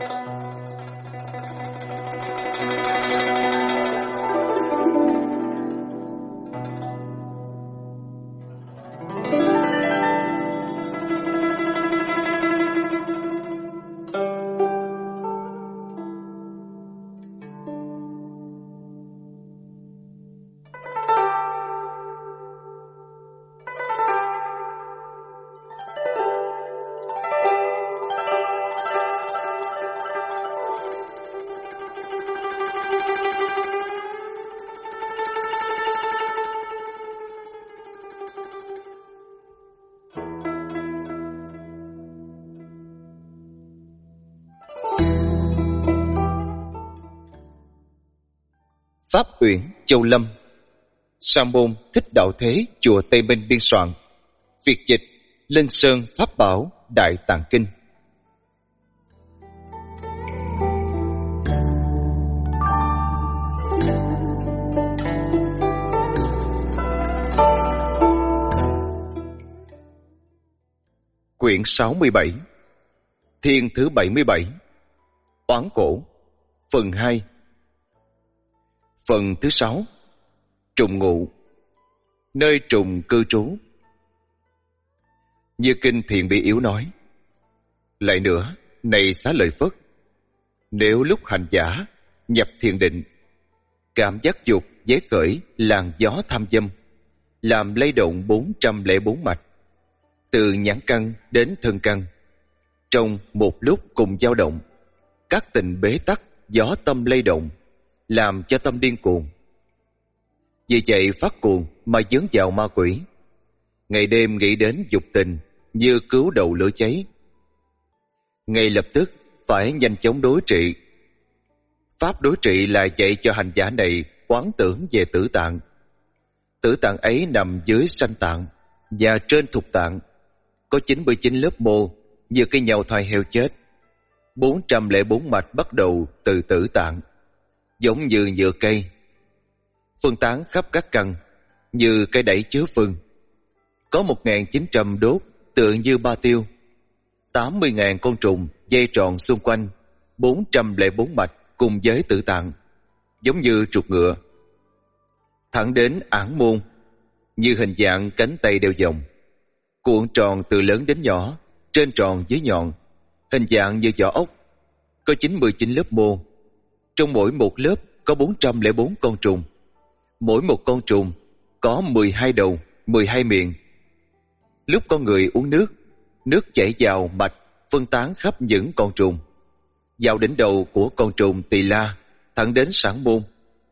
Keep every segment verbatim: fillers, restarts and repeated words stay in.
Pháp Uyển Châu Lâm. Sa môn Thích Đạo Thế, chùa Tây Minh biên soạn. Việt dịch Linh Sơn Pháp Bảo Đại Tạng Kinh. Quyển sáu mươi bảy. Thiên thứ bảy mươi bảy. Oán khổ. Phần hai. Phần thứ sáu. Trùng ngụ. Nơi trùng cư trú. Như kinh Thiện Bi Yếu nói: lại nữa, này Xá Lợi Phất, nếu lúc hành giả nhập thiền định, cảm giác dục dễ khởi làn gió tham dâm, làm lay động bốn trăm lẻ bốn mạch, từ nhãn căn đến thân căn, trong một lúc cùng dao động, các tình bế tắc, gió tâm lay động, làm cho tâm điên cuồng. Vì vậy phát cuồng mà dướng vào ma quỷ, ngày đêm nghĩ đến dục tình như cứu đầu lửa cháy. Ngay lập tức phải nhanh chóng đối trị. Pháp đối trị là dạy cho hành giả này quán tưởng về tử tạng. Tử tạng ấy nằm dưới sanh tạng và trên thục tạng, có chín mươi chín lớp mô như cây nhàu thoai heo chết. bốn trăm lẻ bốn mạch bắt đầu từ tử tạng, giống như nhựa cây, phân tán khắp các căn như cây đẩy chứa phân. Có một nghìn chín trăm đốt tựa như ba tiêu, tám mươi nghìn con trùng dây tròn xung quanh bốn trăm lẻ bốn mạch cùng với tử tạng, giống như trục ngựa, thẳng đến ảng môn, như hình dạng cánh tay đeo vòng, cuộn tròn từ lớn đến nhỏ, trên tròn dưới nhọn, hình dạng như vỏ ốc. Có chín mươi chín lớp mô, trong mỗi một lớp có bốn trăm lẻ bốn con trùng. Mỗi một con trùng có mười hai đầu, mười hai miệng. Lúc con người uống nước, nước chảy vào mạch phân tán khắp những con trùng, vào đỉnh đầu của con trùng Tỳ La, thẳng đến sản môn.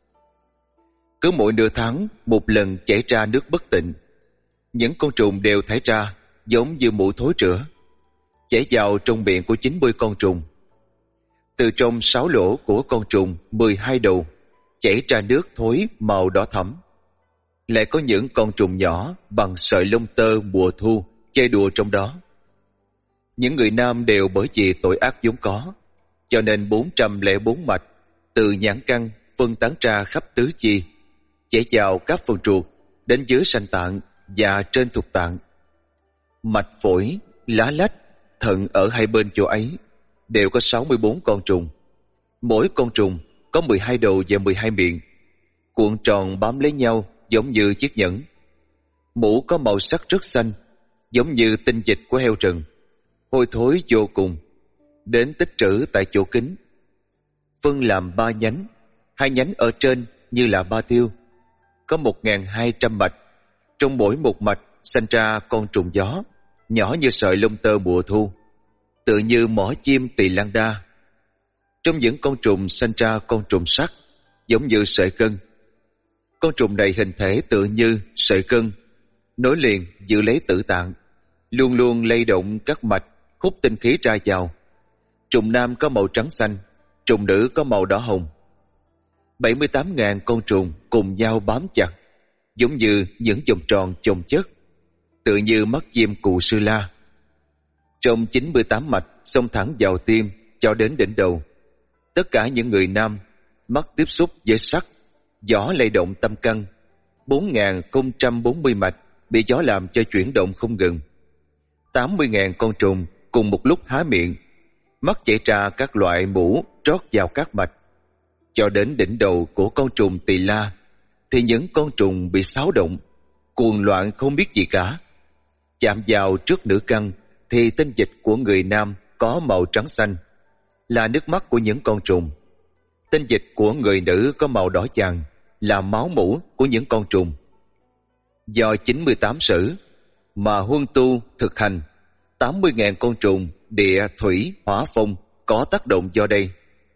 Cứ mỗi nửa tháng một lần chảy ra nước bất tịnh. Những con trùng đều thải ra giống như mũ thối rữa, chảy vào trong miệng của chín mươi con trùng. Từ trong sáu lỗ của con trùng mười hai đầu chảy ra nước thối màu đỏ thẫm. Lại có những con trùng nhỏ bằng sợi lông tơ mùa thu chơi đùa trong đó. Những người nam đều bởi vì tội ác vốn có, cho nên bốn trăm lẻ bốn mạch từ nhãn căn phân tán ra khắp tứ chi, chảy vào các phần ruột đến dưới sanh tạng và trên thục tạng. Mạch phổi, lá lách, thận ở hai bên chỗ ấy đều có sáu mươi bốn con trùng. Mỗi con trùng có mười hai đầu và mười hai miệng, cuộn tròn bám lấy nhau giống như chiếc nhẫn. Mũ có màu sắc rất xanh, giống như tinh dịch của heo rừng, hôi thối vô cùng, đến tích trữ tại chỗ kín. Phân làm ba nhánh, hai nhánh ở trên như là ba tiêu. Có một nghìn hai trăm mạch, trong mỗi một mạch sanh ra con trùng gió, nhỏ như sợi lông tơ mùa thu, tựa như mỏ chim Tỳ Lan Đa. Trong những con trùng sanh ra con trùng sắt, giống như sợi cân. Con trùng này hình thể tựa như sợi cân, nối liền giữ lấy tử tạng, luôn luôn lay động các mạch, hút tinh khí ra vào. Trùng nam có màu trắng xanh, trùng nữ có màu đỏ hồng. bảy mươi tám nghìn con trùng cùng nhau bám chặt, giống như những vòng tròn chồng chất, tựa như mắt chim Cù Sư La. Trong chín mươi tám mạch xông thẳng vào tim cho đến đỉnh đầu. Tất cả những người nam mắt tiếp xúc với sắc, gió lay động tâm căn. Bốn nghìn không trăm bốn mươi mạch bị gió làm cho chuyển động không ngừng. Tám mươi nghìn con trùng cùng một lúc há miệng, mắt chảy ra các loại mũ trót vào các mạch. Cho đến đỉnh đầu của con trùng Tỳ La thì những con trùng bị xáo động, cuồng loạn không biết gì cả. Chạm vào trước nữ căn thì tinh dịch của người nam có màu trắng xanh, là nước mắt của những con trùng. Tinh dịch của người nữ có màu đỏ vàng, là máu mủ của những con trùng. Do chín mươi tám sử mà huân tu thực hành, tám mươi nghìn con trùng địa thủy hỏa phong có tác động do đây.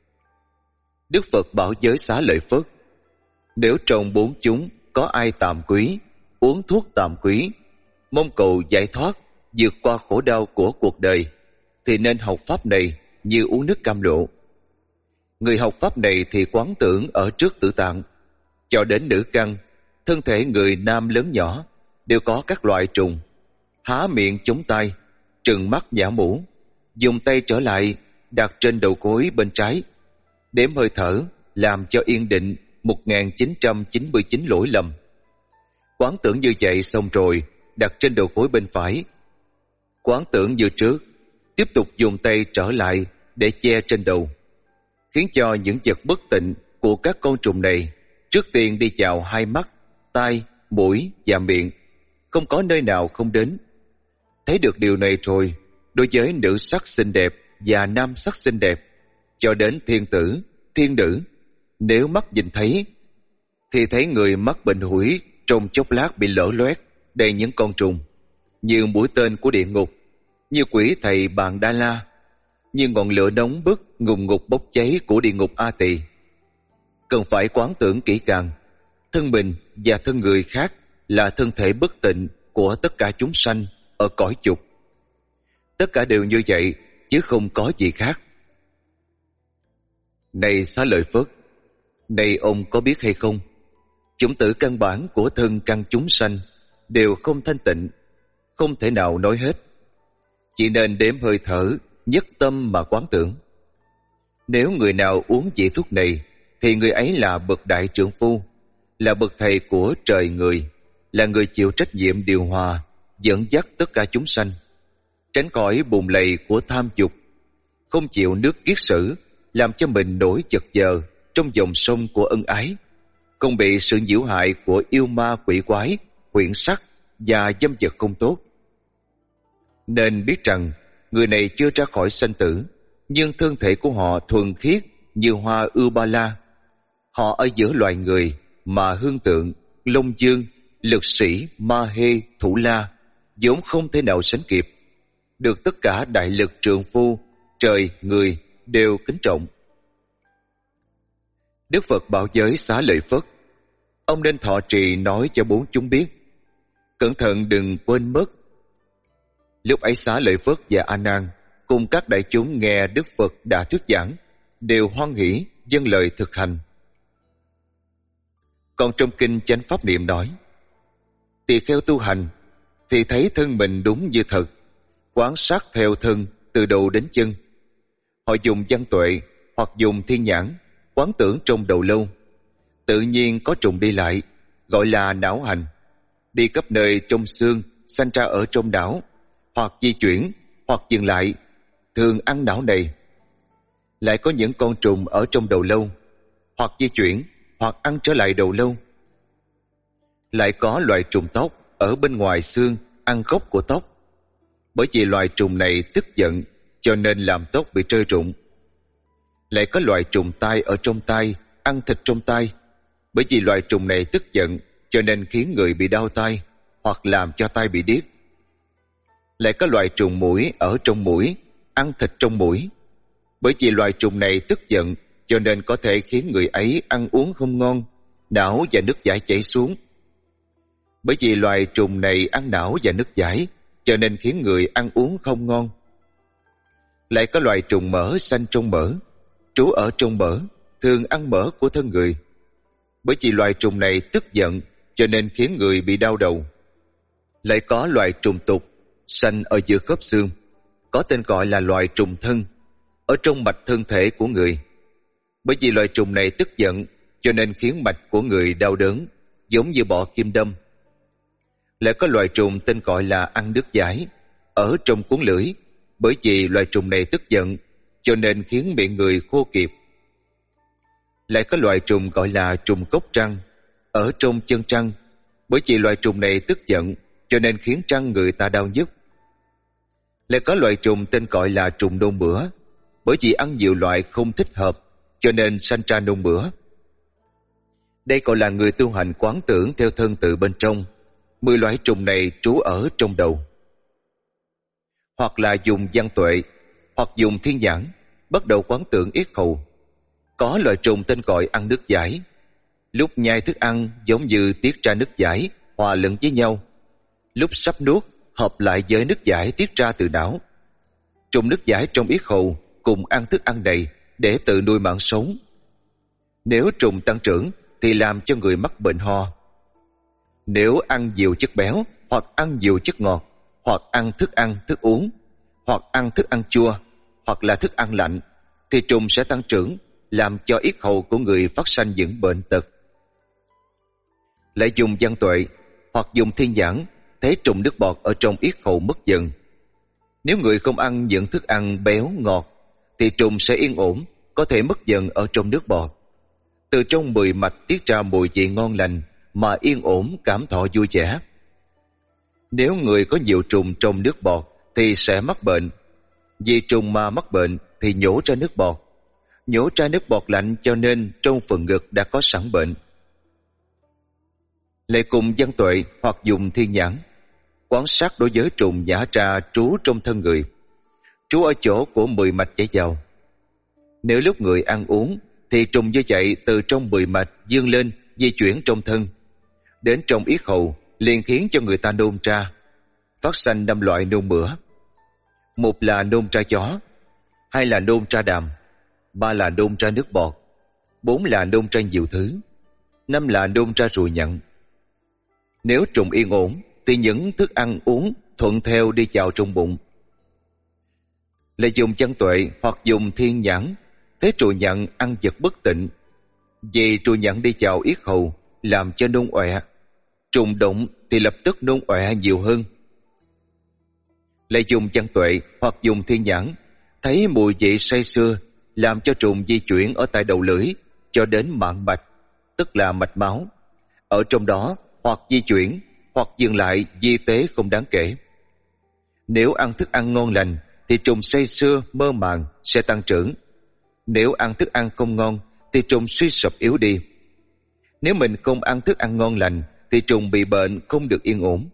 Đức Phật bảo giới Xá Lợi Phất: nếu trong bốn chúng có ai tàm quý, uống thuốc tàm quý, mong cầu giải thoát, vượt qua khổ đau của cuộc đời, thì nên học pháp này như uống nước cam lộ. Người học pháp này thì quán tưởng ở trước tử tạng. Cho đến nữ căn, thân thể người nam lớn nhỏ đều có các loại trùng. Há miệng chống tay, trừng mắt nhả mũ, dùng tay trở lại đặt trên đầu gối bên trái, đếm hơi thở làm cho yên định một nghìn chín trăm chín mươi chín lỗi lầm. Quán tưởng như vậy xong rồi đặt trên đầu gối bên phải. Quán tưởng như trước, tiếp tục dùng tay trở lại để che trên đầu, khiến cho những vật bất tịnh của các con trùng này trước tiên đi vào hai mắt, tai, mũi và miệng, không có nơi nào không đến. Thấy được điều này rồi, đối với nữ sắc xinh đẹp và nam sắc xinh đẹp, cho đến thiên tử, thiên nữ, nếu mắt nhìn thấy thì thấy người mắc bệnh hủi trong chốc lát bị lở loét đầy những con trùng, như mũi tên của địa ngục, như quỷ thầy Bàn Đa La, như ngọn lửa nóng bức ngùng ngục bốc cháy của địa ngục A Tỳ. Cần phải quán tưởng kỹ càng, thân mình và thân người khác là thân thể bất tịnh của tất cả chúng sanh ở cõi dục. Tất cả đều như vậy, chứ không có gì khác. Này Xá Lợi Phất, này ông có biết hay không, chủng tử căn bản của thân căn chúng sanh đều không thanh tịnh, không thể nào nói hết. Chỉ nên đếm hơi thở, nhất tâm mà quán tưởng. Nếu người nào uống vị thuốc này thì người ấy là bậc đại trượng phu, là bậc thầy của trời người, là người chịu trách nhiệm điều hòa, dẫn dắt tất cả chúng sanh, tránh khỏi bùn lầy của tham dục, không chịu nước kiết sử, làm cho mình nổi chật giờ trong dòng sông của ân ái, không bị sự nhiễu hại của yêu ma quỷ quái, quyển sắc và dâm vật không tốt. Nên biết rằng người này chưa ra khỏi sanh tử, nhưng thân thể của họ thuần khiết như hoa ưu ba la. Họ ở giữa loài người mà hương tượng, long dương, lực sĩ, ma hê, thủ la vốn không thể nào sánh kịp, được tất cả đại lực trượng phu, trời, người đều kính trọng. Đức Phật bảo giới Xá Lợi Phất: ông nên thọ trì nói cho bốn chúng biết, cẩn thận đừng quên mất. Lúc ấy Xá Lợi Phất và A Nan cùng các đại chúng nghe Đức Phật đã thuyết giảng, đều hoan hỷ dâng lời thực hành. Còn trong kinh Chánh Pháp Niệm nói: tỳ kheo tu hành thì thấy thân mình đúng như thật, quán sát theo thân từ đầu đến chân. Họ dùng văn tuệ hoặc dùng thiên nhãn quán tưởng trong đầu lâu, tự nhiên có trùng đi lại, gọi là não hành, đi khắp nơi trong xương, sanh ra ở trong não, hoặc di chuyển hoặc dừng lại, thường ăn não này. Lại có những con trùng ở trong đầu lâu, hoặc di chuyển hoặc ăn trở lại đầu lâu. Lại có loài trùng tóc ở bên ngoài xương, ăn gốc của tóc. Bởi vì loài trùng này tức giận, cho nên làm tóc bị rơi rụng. Lại có loài trùng tai ở trong tai, ăn thịt trong tai. Bởi vì loài trùng này tức giận, cho nên khiến người bị đau tai, hoặc làm cho tai bị điếc. Lại có loài trùng mũi ở trong mũi, ăn thịt trong mũi. Bởi vì loài trùng này tức giận, cho nên có thể khiến người ấy ăn uống không ngon, não và nước giải chảy xuống. Bởi vì loài trùng này ăn não và nước giải, cho nên khiến người ăn uống không ngon. Lại có loài trùng mỡ sanh trong mỡ, trú ở trong mỡ, thường ăn mỡ của thân người. Bởi vì loài trùng này tức giận, cho nên khiến người bị đau đầu. Lại có loài trùng tục sanh ở giữa khớp xương, có tên gọi là loài trùng thân, ở trong mạch thân thể của người. Bởi vì loài trùng này tức giận, cho nên khiến mạch của người đau đớn, giống như bọ kim đâm. Lại có loài trùng tên gọi là ăn nước giải, ở trong cuốn lưỡi. Bởi vì loài trùng này tức giận, cho nên khiến miệng người khô kiệt. Lại có loài trùng gọi là trùng gốc trăng, ở trong chân trăng, bởi vì loài trùng này tức giận, cho nên khiến trăng người ta đau nhức. Lại có loài trùng tên gọi là trùng nôn mửa, bởi vì ăn nhiều loại không thích hợp, cho nên sanh ra nôn mửa. Đây gọi là người tu hành quán tưởng theo thân tự bên trong. Mười loại trùng này trú ở trong đầu. Hoặc là dùng văn tuệ, hoặc dùng thiên nhãn, bắt đầu quán tưởng yết hầu. Có loại trùng tên gọi ăn nước giải. Lúc nhai thức ăn giống như tiết ra nước giải, hòa lẫn với nhau. Lúc sắp nuốt, hợp lại với nước giải tiết ra từ não. Trùng nước giải trong yết hầu cùng ăn thức ăn này để tự nuôi mạng sống. Nếu trùng tăng trưởng thì làm cho người mắc bệnh ho. Nếu ăn nhiều chất béo, hoặc ăn nhiều chất ngọt, hoặc ăn thức ăn, thức uống, hoặc ăn thức ăn chua, hoặc là thức ăn lạnh, thì trùng sẽ tăng trưởng, làm cho yết hầu của người phát sanh những bệnh tật. Lại dùng văn tuệ, hoặc dùng thiên nhãn, thấy trùng nước bọt ở trong yết hầu mất dần. Nếu người không ăn những thức ăn béo, ngọt, thì trùng sẽ yên ổn, có thể mất dần ở trong nước bọt. Từ trong mười mạch tiết ra mùi vị ngon lành, mà yên ổn cảm thọ vui vẻ. Nếu người có nhiều trùng trong nước bọt thì sẽ mắc bệnh. Vì trùng mà mắc bệnh thì nhổ ra nước bọt. Nhổ ra nước bọt lạnh cho nên trong phần ngực đã có sẵn bệnh. Lại cùng văn tuệ hoặc dùng thiên nhãn, quan sát đối với trùng nhả ra trú trong thân người, trú ở chỗ của mười mạch chảy vào. Nếu lúc người ăn uống thì trùng như vậy từ trong mười mạch vươn lên, di chuyển trong thân, đến trong yết hầu liền khiến cho người ta nôn ra, phát sanh năm loại nôn mửa. Một là nôn ra chó, hai là nôn ra đàm, ba là nôn ra nước bọt, bốn là nôn ra nhiều thứ, năm là nôn ra ruồi nhặn. Nếu trùng yên ổn thì những thức ăn uống thuận theo đi vào trong bụng. Lại dùng văn tuệ hoặc dùng thiên nhãn, thấy ruồi nhặn ăn vật bất tịnh, vì ruồi nhặn đi vào yết hầu làm cho nôn ọe. Trùng động thì lập tức nôn ọe nhiều hơn. Lại dùng văn tuệ hoặc dùng thiên nhãn, thấy mùi vị say sưa, làm cho trùng di chuyển ở tại đầu lưỡi cho đến mạng mạch, tức là mạch máu. Ở trong đó hoặc di chuyển, hoặc dừng lại di tế không đáng kể. Nếu ăn thức ăn ngon lành thì trùng say sưa, mơ màng sẽ tăng trưởng. Nếu ăn thức ăn không ngon thì trùng suy sụp yếu đi. Nếu mình không ăn thức ăn ngon lành thì trùng bị bệnh không được yên ổn.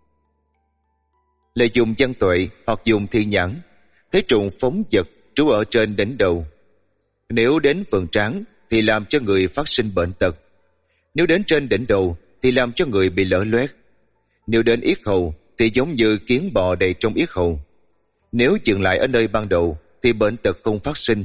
Lại dùng văn tuệ hoặc dùng thiên nhãn, thấy trùng phóng dật trú ở trên đỉnh đầu. Nếu đến phần trán thì làm cho người phát sinh bệnh tật. Nếu đến trên đỉnh đầu thì làm cho người bị lở loét. Nếu đến yết hầu thì giống như kiến bò đầy trong yết hầu. Nếu dừng lại ở nơi ban đầu thì bệnh tật không phát sinh.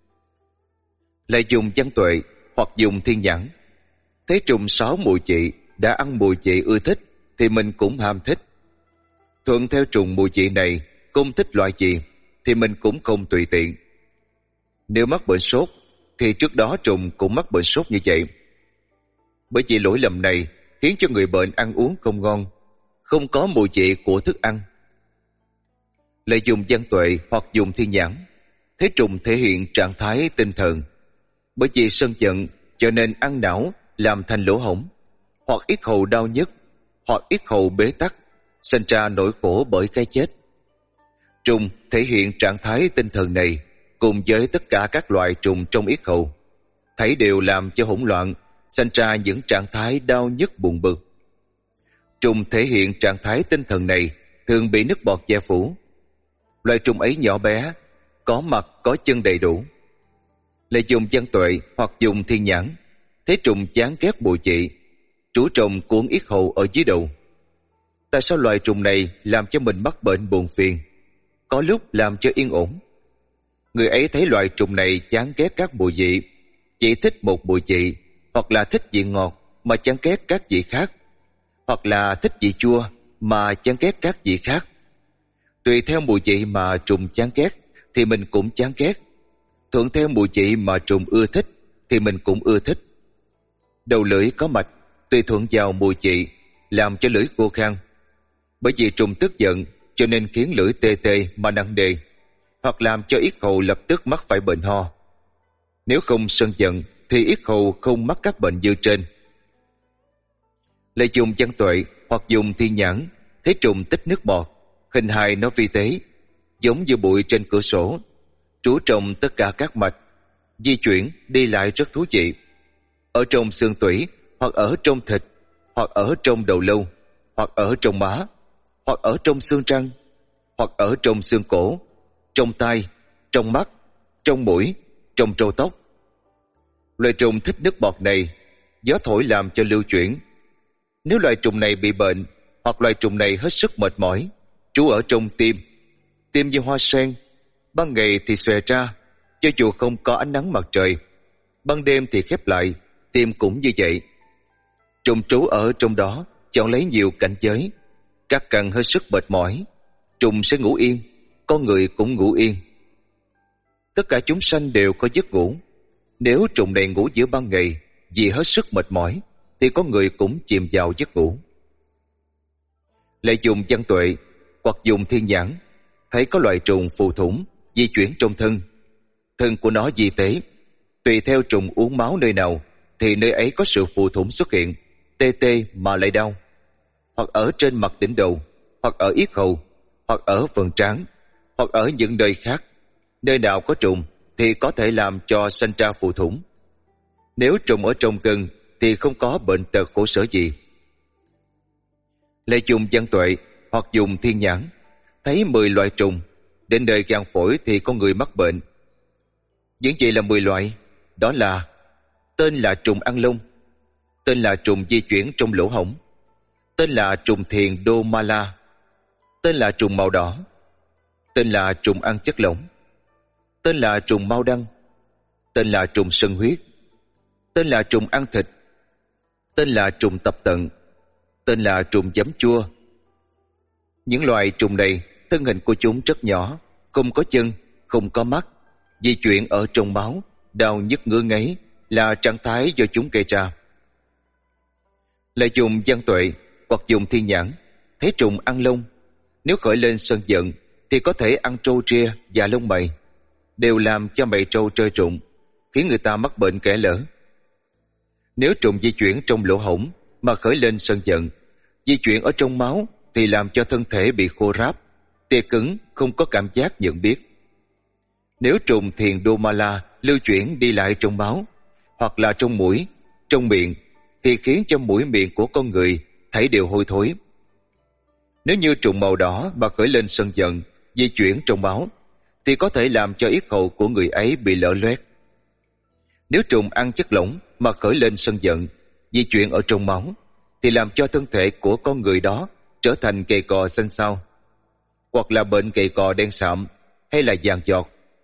Lại dùng văn tuệ hoặc dùng thiên nhãn, thấy trùng sáu mùi vị đã ăn mùi vị ưa thích thì mình cũng ham thích. Thuận theo trùng mùi vị này không thích loại gì thì mình cũng không tùy tiện. Nếu mắc bệnh sốt thì trước đó trùng cũng mắc bệnh sốt như vậy. Bởi vì lỗi lầm này khiến cho người bệnh ăn uống không ngon, không có mùi vị của thức ăn. Lại dùng văn tuệ hoặc dùng thiên nhãn, thấy trùng thể hiện trạng thái tinh thần. Bởi vì sân giận cho nên ăn não làm thành lỗ hổng, hoặc yết hầu đau nhức, hoặc yết hầu bế tắc, sinh ra nỗi khổ bởi cái chết. Trùng thể hiện trạng thái tinh thần này cùng với tất cả các loại trùng trong yết hầu, thấy đều làm cho hỗn loạn, sinh ra những trạng thái đau nhức buồn bực. Trùng thể hiện trạng thái tinh thần này thường bị nước bọt che phủ. Loại trùng ấy nhỏ bé, có mặt có chân đầy đủ. Lại dùng văn tuệ hoặc dùng thiên nhãn, thấy trùng chán ghét mùi vị, trú trong cuốn yết hầu ở dưới đầu. Tại sao loài trùng này làm cho mình mắc bệnh buồn phiền, có lúc làm cho yên ổn? Người ấy thấy loài trùng này chán ghét các mùi vị, chỉ thích một mùi vị, hoặc là thích vị ngọt mà chán ghét các vị khác, hoặc là thích vị chua mà chán ghét các vị khác. Tùy theo mùi vị mà trùng chán ghét thì mình cũng chán ghét. Thuận theo mùi vị mà trùng ưa thích thì mình cũng ưa thích. Đầu lưỡi có mạch, tùy thuận vào mùi vị, làm cho lưỡi khô khan. Bởi vì trùng tức giận cho nên khiến lưỡi tê tê mà nặng nề, hoặc làm cho yết hầu lập tức mắc phải bệnh ho. Nếu không sân giận thì yết hầu không mắc các bệnh như trên. Lại dùng văn tuệ hoặc dùng thiên nhãn thấy trùng tích nước bọt, hình hài nó vi tế, giống như bụi trên cửa sổ, trú trong tất cả các mạch, di chuyển đi lại rất thú vị. Ở trong xương tủy, hoặc ở trong thịt, hoặc ở trong đầu lâu, hoặc ở trong má, hoặc ở trong xương răng, hoặc ở trong xương cổ, trong tai, trong mắt, trong mũi, trong râu tóc. Loài trùng thích nước bọt này, gió thổi làm cho lưu chuyển. Nếu loài trùng này bị bệnh, hoặc loài trùng này hết sức mệt mỏi, trú ở trong tim, tim như hoa sen, ban ngày thì xòe ra, cho dù không có ánh nắng mặt trời, ban đêm thì khép lại, tim cũng như vậy. Trùng trú ở trong đó, chọn lấy nhiều cảnh giới, các căn hết sức mệt mỏi, trùng sẽ ngủ yên, con người cũng ngủ yên. Tất cả chúng sanh đều có giấc ngủ. Nếu trùng này ngủ giữa ban ngày vì hết sức mệt mỏi, thì con người cũng chìm vào giấc ngủ. Lại dùng văn tuệ hoặc dùng thiên nhãn thấy có loài trùng phù thủng di chuyển trong thân. Thân của nó di tế, tùy theo trùng uống máu nơi nào thì nơi ấy có sự phù thủng xuất hiện, tê tê mà lại đau, hoặc ở trên mặt đỉnh đầu, hoặc ở yết hầu, hoặc ở phần trán, hoặc ở những nơi khác. Nơi nào có trùng thì có thể làm cho sanh ra phù thủng. Nếu trùng ở trong gân thì không có bệnh tật khổ sở gì. Lại dùng văn tuệ hoặc dùng thiên nhãn thấy mười loại trùng đến nơi gan phổi thì con người mắc bệnh. Những gì là mười loại? Đó là: tên là trùng ăn lông, tên là trùng di chuyển trong lỗ hổng, tên là trùng thiền đô ma la, tên là trùng màu đỏ, tên là trùng ăn chất lỏng, tên là trùng mau đăng, tên là trùng sân huyết, tên là trùng ăn thịt, tên là trùng tập tận, tên là trùng giấm chua. Những loài trùng này, thân hình của chúng rất nhỏ, không có chân, không có mắt, di chuyển ở trong máu, đau nhức ngứa ngáy là trạng thái do chúng gây ra. Lại dùng văn tuệ hoặc dùng thiên nhãn thấy trùng ăn lông, nếu khởi lên sân giận thì có thể ăn trâu ria và lông mày, đều làm cho mày trâu trơi rụng, khiến người ta mắc bệnh kẽ lỡ. Nếu trùng di chuyển trong lỗ hổng mà khởi lên sân giận, di chuyển ở trong máu thì làm cho thân thể bị khô ráp, tê cứng, không có cảm giác nhận biết. Nếu trùng thiền đô ma la lưu chuyển đi lại trong máu, hoặc là trong mũi, trong miệng, thì khiến cho mũi miệng của con người thấy đều hôi thối. Nếu như trùng màu đỏ mà khởi lên sân giận, di chuyển trong máu, thì có thể làm cho yết hầu của người ấy bị lở loét. Nếu trùng ăn chất lỏng mà khởi lên sân giận, di chuyển ở trong máu, thì làm cho thân thể của con người đó trở thành gầy cò xanh xao, hoặc là bệnh gầy cò đen sạm, hay là vàng giọt.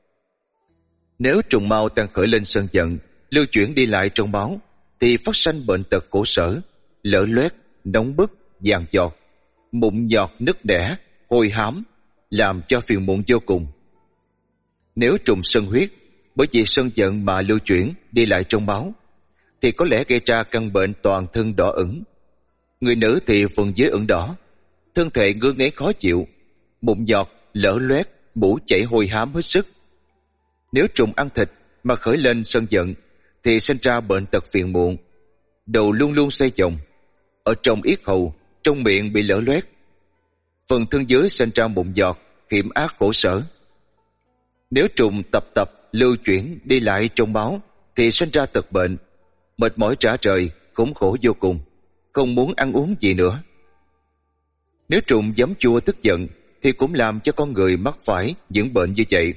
Nếu trùng mau đang khởi lên sân giận, lưu chuyển đi lại trong máu, thì phát sanh bệnh tật khổ sở, lở loét, nóng bức, vàng giọt, mụn nhọt nứt nẻ, hôi hám, làm cho phiền muộn vô cùng. Nếu trùng sân huyết, bởi vì sân giận mà lưu chuyển đi lại trong máu, thì có lẽ gây ra căn bệnh toàn thân đỏ ửng. Người nữ thì phần dưới ửng đỏ, thân thể ngứa ngáy khó chịu, mụn nhọt, lở loét, mũ chảy hôi hám hết sức. Nếu trùng ăn thịt mà khởi lên sân giận, thì sinh ra bệnh tật phiền muộn, đầu luôn luôn xoay vòng, ở trong yết hầu, trong miệng bị lở loét, phần thân dưới sinh ra mụn giọt, hiểm ác khổ sở. Nếu trùng tập tập lưu chuyển đi lại trong máu, thì sinh ra tật bệnh, mệt mỏi rã rời, khốn khổ vô cùng, không muốn ăn uống gì nữa. Nếu trùng giấm chua tức giận, thì cũng làm cho con người mắc phải những bệnh như vậy.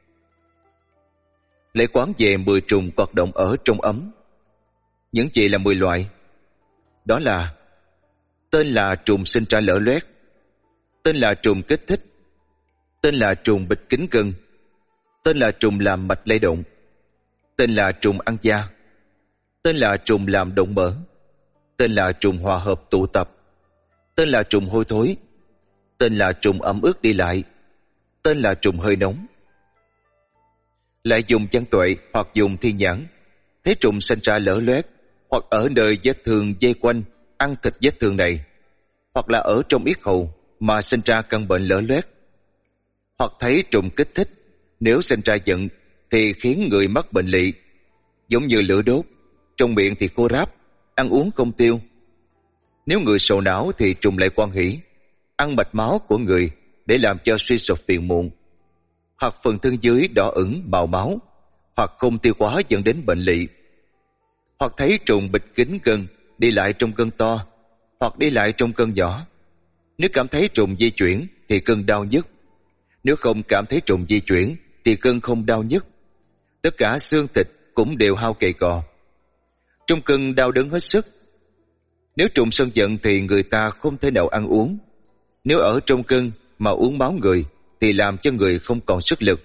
Lại quán về mười trùng hoạt động ở trong ấm. Những gì là mười loại? Đó là: tên là trùng sinh ra lở loét, tên là trùng kích thích, tên là trùng bịch kính gân, tên là trùng làm mạch lay động, tên là trùng ăn da, tên là trùng làm động mỡ, tên là trùng hòa hợp tụ tập, tên là trùng hôi thối, tên là trùng ẩm ướt đi lại, tên là trùng hơi nóng. Lại dùng văn tuệ hoặc dùng thiên nhãn thấy trùng sinh ra lở loét, hoặc ở nơi vết thương dây quanh ăn thịt vết thương này, hoặc là ở trong yết hầu mà sinh ra căn bệnh lở loét, hoặc thấy trùng kích thích Nếu sinh ra giận thì khiến người mắc bệnh lị, giống như lửa đốt, trong miệng thì khô ráp, ăn uống không tiêu. Nếu người sầu não thì trùng lại quan hỷ, ăn mạch máu của người để làm cho suy sụp phiền muộn, hoặc phần thân dưới đỏ ửng màu máu, hoặc không tiêu hóa dẫn đến bệnh lị, hoặc thấy trùng bịch kính gân đi lại trong cơn to, hoặc đi lại trong cơn nhỏ. Nếu cảm thấy trùng di chuyển thì cơn đau nhức, nếu không cảm thấy trùng di chuyển thì cơn không đau nhức. Tất cả xương thịt cũng đều hao gầy gò, trong cơn đau đớn hết sức. Nếu trùng sân giận thì người ta không thể nào ăn uống. Nếu ở trong cơn mà uống máu người thì làm cho người không còn sức lực.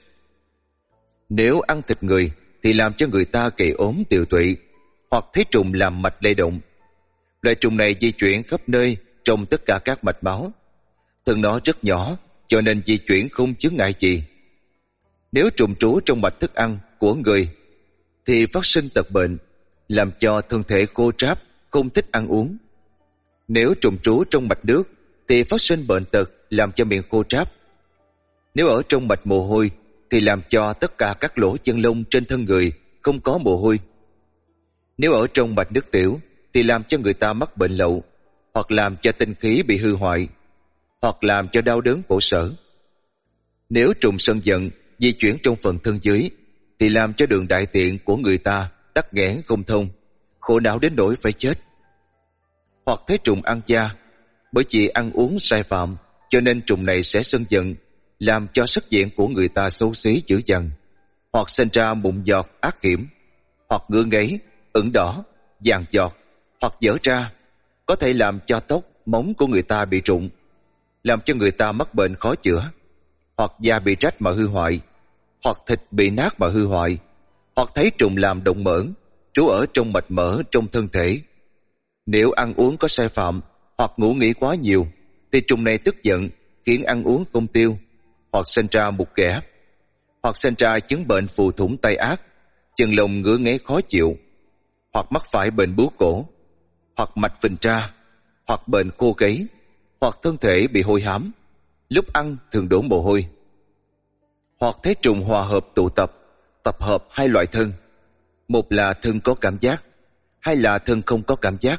Nếu ăn thịt người thì làm cho người ta gầy ốm tiều tụy, hoặc thấy trùng làm mạch lay động. Loại trùng này di chuyển khắp nơi trong tất cả các mạch máu. Thân nó rất nhỏ cho nên di chuyển không chướng ngại gì. Nếu trùng trú trong mạch thức ăn của người thì phát sinh tật bệnh, làm cho thân thể khô ráp, không thích ăn uống. Nếu trùng trú trong mạch nước thì phát sinh bệnh tật, làm cho miệng khô ráp. Nếu ở trong mạch mồ hôi thì làm cho tất cả các lỗ chân lông trên thân người không có mồ hôi. Nếu ở trong mạch nước tiểu thì làm cho người ta mắc bệnh lậu, hoặc làm cho tinh khí bị hư hoại, hoặc làm cho đau đớn khổ sở. Nếu trùng sân giận di chuyển trong phần thân dưới thì làm cho đường đại tiện của người ta tắc nghẽn không thông, khổ não đến nỗi phải chết. Hoặc thấy trùng ăn da, bởi vì ăn uống sai phạm cho nên trùng này sẽ sân giận, làm cho sắc diện của người ta xấu xí dữ dằn, hoặc sinh ra mụn giọt ác hiểm, hoặc ngứa ngáy, ửng đỏ, vàng giọt, hoặc dở ra, có thể làm cho tóc, móng của người ta bị rụng, làm cho người ta mắc bệnh khó chữa, hoặc da bị rách mà hư hoại, hoặc thịt bị nát mà hư hoại, hoặc thấy trùng làm động mỡ, trú ở trong mạch mỡ trong thân thể. Nếu ăn uống có sai phạm, hoặc ngủ nghỉ quá nhiều, thì trùng này tức giận, khiến ăn uống không tiêu, hoặc sinh ra mụt ghẻ, hoặc sinh ra chứng bệnh phù thủng tai ác, chân lông ngứa ngáy khó chịu, hoặc mắc phải bệnh bướu cổ, hoặc mạch phình ra, hoặc bệnh khô gáy, hoặc thân thể bị hôi hám, lúc ăn thường đổ mồ hôi, hoặc thấy trùng hòa hợp tụ tập, tập hợp hai loại thân, một là thân có cảm giác, hai là thân không có cảm giác.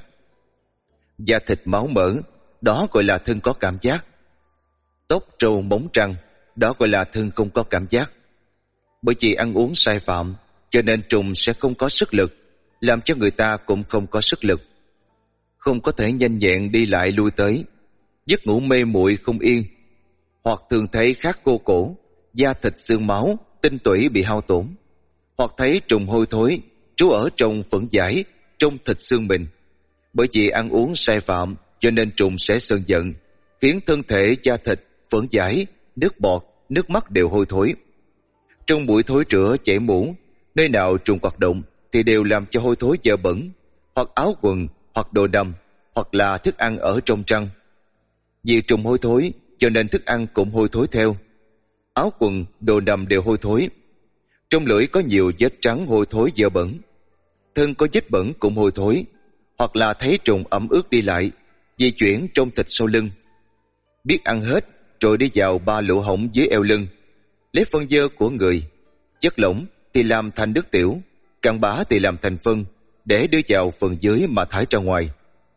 Da thịt máu mỡ, đó gọi là thân có cảm giác. Tóc trâu móng răng, đó gọi là thân không có cảm giác. Bởi vì ăn uống sai phạm cho nên trùng sẽ không có sức lực, làm cho người ta cũng không có sức lực, không có thể nhanh nhẹn đi lại lui tới, giấc ngủ mê muội không yên, hoặc thường thấy khát khô cổ, da thịt xương máu, tinh tủy bị hao tổn, hoặc thấy trùng hôi thối trú ở trong phẫn giải, trong thịt xương mình. Bởi vì ăn uống sai phạm cho nên trùng sẽ sân giận, khiến thân thể, da thịt, phẫn giải, nước bọt, nước mắt đều hôi thối. Trong buổi thối rửa chảy mũ, nơi nào trùng hoạt động thì đều làm cho hôi thối dơ bẩn, hoặc áo quần, hoặc đồ đầm, hoặc là thức ăn ở trong trăng. Vì trùng hôi thối cho nên thức ăn cũng hôi thối theo. Áo quần, đồ đầm đều hôi thối. Trong lưỡi có nhiều vết trắng hôi thối dơ bẩn. Thân có vết bẩn cũng hôi thối, hoặc là thấy trùng ẩm ướt đi lại, di chuyển trong thịt sau lưng. Biết ăn hết rồi đi vào ba lỗ hổng dưới eo lưng, lấy phân dơ của người, chất lỏng thì làm thành nước tiểu, cặn bã thì làm thành phân, để đưa vào phần dưới mà thải ra ngoài.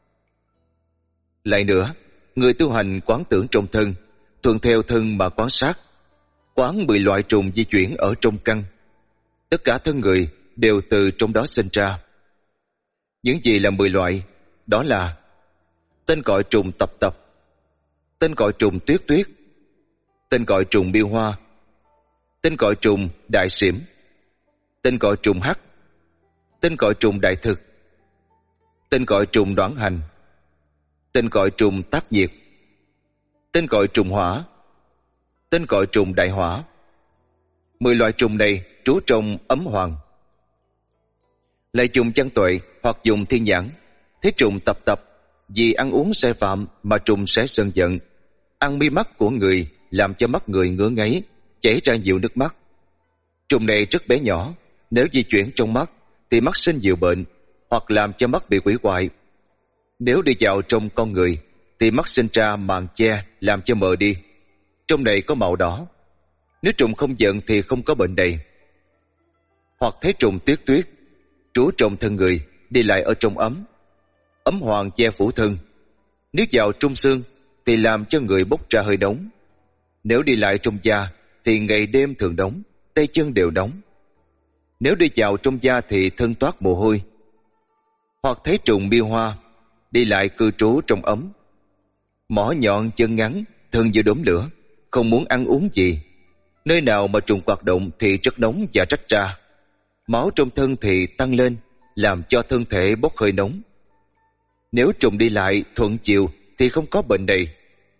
Lại nữa, người tu hành quán tưởng trong thân, thuận theo thân mà quan sát, quán mười loại trùng di chuyển ở trong căn. Tất cả thân người đều từ trong đó sinh ra. Những gì là mười loại? Đó là tên gọi trùng tập tập, tên gọi trùng tuyết tuyết, tên gọi trùng miêu hoa, tên gọi trùng đại xỉm, tên gọi trùng hắc, tên gọi trùng đại thực, tên gọi trùng đoản hành, tên gọi trùng tác nhiệt, tên gọi trùng hỏa, tên gọi trùng đại hỏa. Mười loại trùng này trú trong ấm hoàng. Lại dùng chân tuệ hoặc dùng thiên nhãn, thấy trùng tập tập, vì ăn uống sai phạm mà trùng sẽ sân giận, ăn mi mắt của người, làm cho mắt người ngứa ngáy, chảy ra nhiều nước mắt. Trùng này rất bé nhỏ, nếu di chuyển trong mắt thì mắt sinh nhiều bệnh, hoặc làm cho mắt bị quỷ hoại. Nếu đi vào trong con người thì mắt sinh ra màng che, làm cho mờ đi. Trong này có màu đỏ. Nếu trùng không giận thì không có bệnh này. Hoặc thấy trùng tuyết tuyết, trú trong thân người, đi lại ở trong ấm. Ấm hoàng che phủ thân. Nếu vào trung xương thì làm cho người bốc ra hơi nóng. Nếu đi lại trong da thì ngày đêm thường nóng, tay chân đều nóng. Nếu đi vào trong da thì thân toát mồ hôi. Hoặc thấy trùng miêu hoa, đi lại cư trú trong ấm. Mỏ nhọn chân ngắn, thân như đốm lửa, không muốn ăn uống gì. Nơi nào mà trùng hoạt động thì rất nóng và rách ra. Máu trong thân thì tăng lên, làm cho thân thể bốc hơi nóng. Nếu trùng đi lại thuận chiều thì không có bệnh này.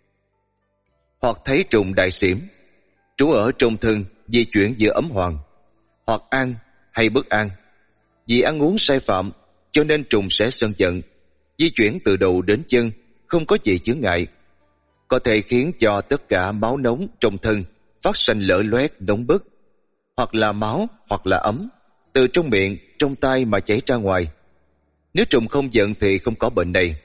Hoặc thấy trùng đại xỉm, trú ở trong thân, di chuyển giữa ấm hoàng. Hoặc an hay bất an, vì ăn uống sai phạm cho nên trùng sẽ sân giận, di chuyển từ đầu đến chân, không có gì chướng ngại, có thể khiến cho tất cả máu nóng trong thân phát sanh lở loét nóng bức, hoặc là máu hoặc là ấm từ trong miệng, trong tai mà chảy ra ngoài. Nếu trùng không giận thì không có bệnh này.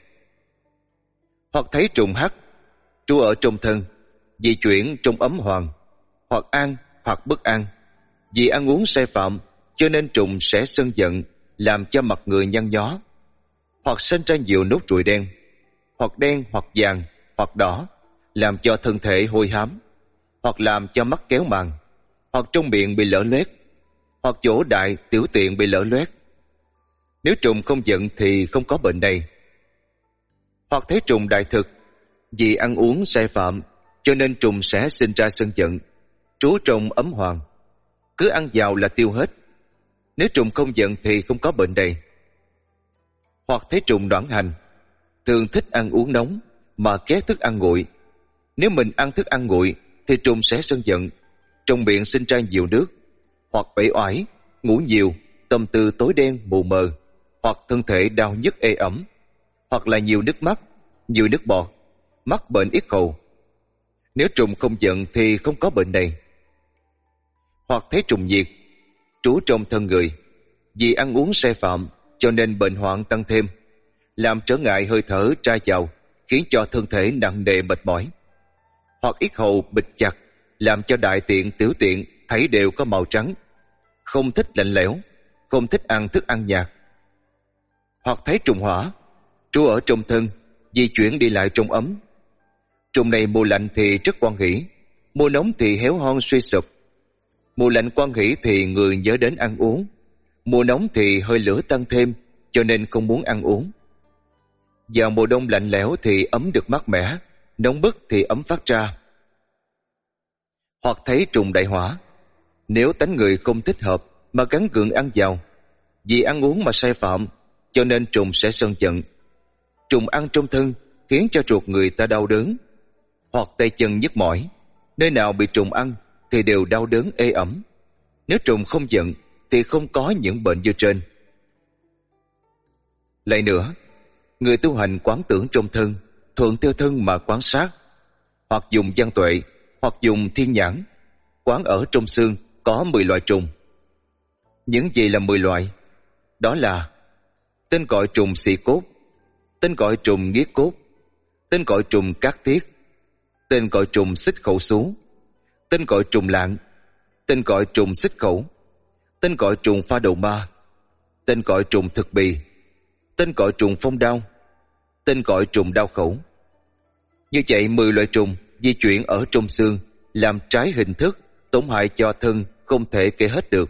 Hoặc thấy trùng hắc, trú ở trong thân, di chuyển trong ấm hoàng. Hoặc an hoặc bất an, vì ăn uống sai phạm cho nên trùng sẽ sân giận, làm cho mặt người nhăn nhó. Hoặc sinh ra nhiều nốt ruồi đen, hoặc đen hoặc vàng hoặc đỏ, làm cho thân thể hôi hám. Hoặc làm cho mắt kéo màng, hoặc trong miệng bị lở loét, hoặc chỗ đại tiểu tiện bị lở loét. Nếu trùng không giận thì không có bệnh này. Hoặc thấy trùng đại thực, vì ăn uống sai phạm cho nên trùng sẽ sinh ra sân giận, trú trong ấm hoàng, cứ ăn vào là tiêu hết. Nếu trùng không giận thì không có bệnh này. Hoặc thấy trùng đoản hành, thường thích ăn uống nóng mà ghét thức ăn nguội. Nếu mình ăn thức ăn nguội thì trùng sẽ sân giận, trong miệng sinh ra nhiều nước. Hoặc uể oải, ngủ nhiều, tâm tư tối đen mù mờ, hoặc thân thể đau nhức ê ẩm, hoặc là nhiều nước mắt, nhiều nước bọt, mắc bệnh yết hầu. Nếu trùng không giận thì không có bệnh này. Hoặc thấy trùng nhiệt, trú trong thân người, vì ăn uống sai phạm cho nên bệnh hoạn tăng thêm, làm trở ngại hơi thở ra vào, khiến cho thân thể nặng nề mệt mỏi. Hoặc yết hầu bịt chặt, làm cho đại tiện tiểu tiện thấy đều có màu trắng, không thích lạnh lẽo, không thích ăn thức ăn nhạt. Hoặc thấy trùng hỏa, trú ở trong thân, di chuyển đi lại trong ấm. Trùng này mùa lạnh thì rất hoan hỉ, mùa nóng thì héo hon suy sụp. Mùa lạnh hoan hỉ thì người nhớ đến ăn uống, mùa nóng thì hơi lửa tăng thêm cho nên không muốn ăn uống. Vào mùa đông lạnh lẽo thì ấm được mát mẻ, nóng bức thì ấm phát ra. Hoặc thấy trùng đại hỏa, nếu tánh người không thích hợp mà gắn gượng ăn vào, vì ăn uống mà sai phạm cho nên trùng sẽ sân giận. Trùng ăn trong thân khiến cho ruột người ta đau đớn, hoặc tay chân nhức mỏi. Nơi nào bị trùng ăn thì đều đau đớn ê ẩm. Nếu trùng không giận thì không có những bệnh như trên. Lại nữa, người tu hành quán tưởng trong thân, thuận theo thân mà quán sát, hoặc dùng văn tuệ, hoặc dùng thiên nhãn, quán ở trong xương có mười loại trùng. Những gì là mười loại? Đó là tên gọi trùng xị cốt, tên gọi trùng nghiết cốt, tên gọi trùng cát tiết, tên gọi trùng xích khẩu xú, tên gọi trùng lạng, tên gọi trùng xích khẩu, tên gọi trùng pha đầu ma, tên gọi trùng thực bì, tên gọi trùng phong đao, tên gọi trùng đau khẩu. Như vậy mười loại trùng di chuyển ở trong xương, làm trái hình thức, tổn hại cho thân không thể kể hết được.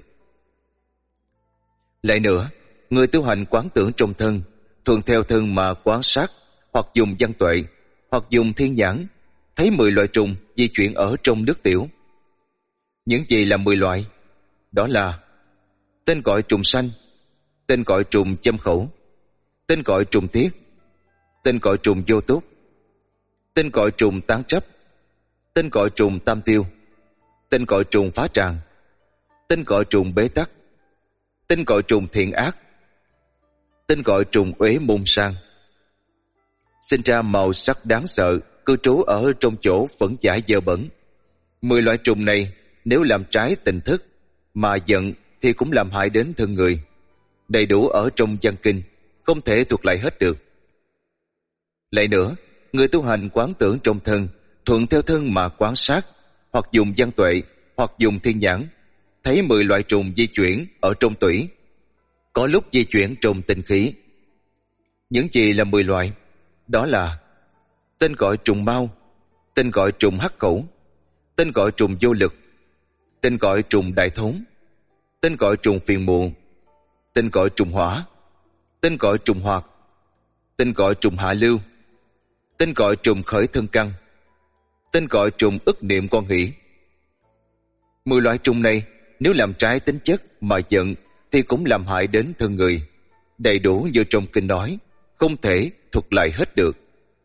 Lại nữa, người tu hành quán tưởng trong thân, thuận theo thân mà quán sát, hoặc dùng văn tuệ, hoặc dùng thiên nhãn, thấy mười loại trùng di chuyển ở trong nước tiểu. Những gì là mười loại? Đó là tên gọi trùng sanh, tên gọi trùng châm khẩu, tên gọi trùng tiết, tên gọi trùng vô túc, tên gọi trùng tán chấp, tên gọi trùng tam tiêu, tên gọi trùng phá tràng, tên gọi trùng bế tắc, tên gọi trùng thiện ác, tên gọi trùng uế môn sang. Sinh ra màu sắc đáng sợ, cư trú ở trong chỗ phẫn dại dơ bẩn. Mười loại trùng này nếu làm trái tình thức mà giận thì cũng làm hại đến thân người. Đầy đủ ở trong văn kinh, không thể thuộc lại hết được. Lại nữa, người tu hành quán tưởng trong thân, thuận theo thân mà quán sát, hoặc dùng văn tuệ, hoặc dùng thiên nhãn, thấy mười loại trùng di chuyển ở trong tủy, có lúc di chuyển trong tinh khí. Những gì là mười loại? Đó là tên gọi trùng mau, tên gọi trùng hắc khẩu, tên gọi trùng vô lực, tên gọi trùng đại thốn, tên gọi trùng phiền muộn, tên gọi trùng hỏa, tên gọi trùng hoạt, tên gọi trùng hạ lưu, tên gọi trùng khởi thân căn, tên gọi trùng ức niệm quan hỷ. Mười loại trùng này nếu làm trái tính chất mà giận thì cũng làm hại đến thân người, đầy đủ như trong kinh nói, không thể thuật lại hết được.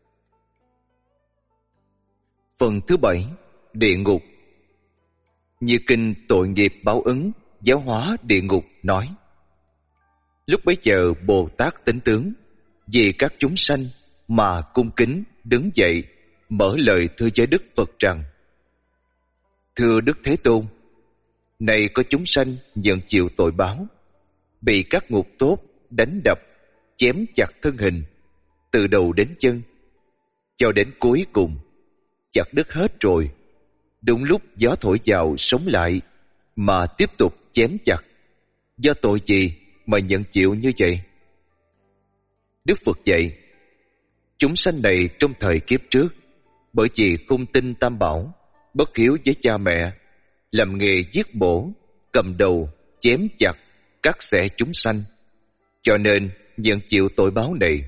Phần thứ bảy, địa ngục. Như kinh Tội nghiệp báo ứng, giáo hóa địa ngục nói: lúc bấy giờ Bồ Tát Tính Tướng vì các chúng sanh mà cung kính đứng dậy, mở lời thưa với Đức Phật rằng: thưa Đức Thế Tôn, này có chúng sanh nhận chịu tội báo, bị các ngục tốt đánh đập, chém chặt thân hình, từ đầu đến chân, cho đến cuối cùng chặt đứt hết rồi. Đúng lúc gió thổi vào sống lại mà tiếp tục chém chặt. Do tội gì mà nhận chịu như vậy? Đức Phật dạy: chúng sanh này trong thời kiếp trước, bởi vì không tin Tam Bảo, bất hiếu với cha mẹ, làm nghề giết mổ, cầm đầu, chém chặt, cắt xẻ chúng sanh, cho nên nhận chịu tội báo này.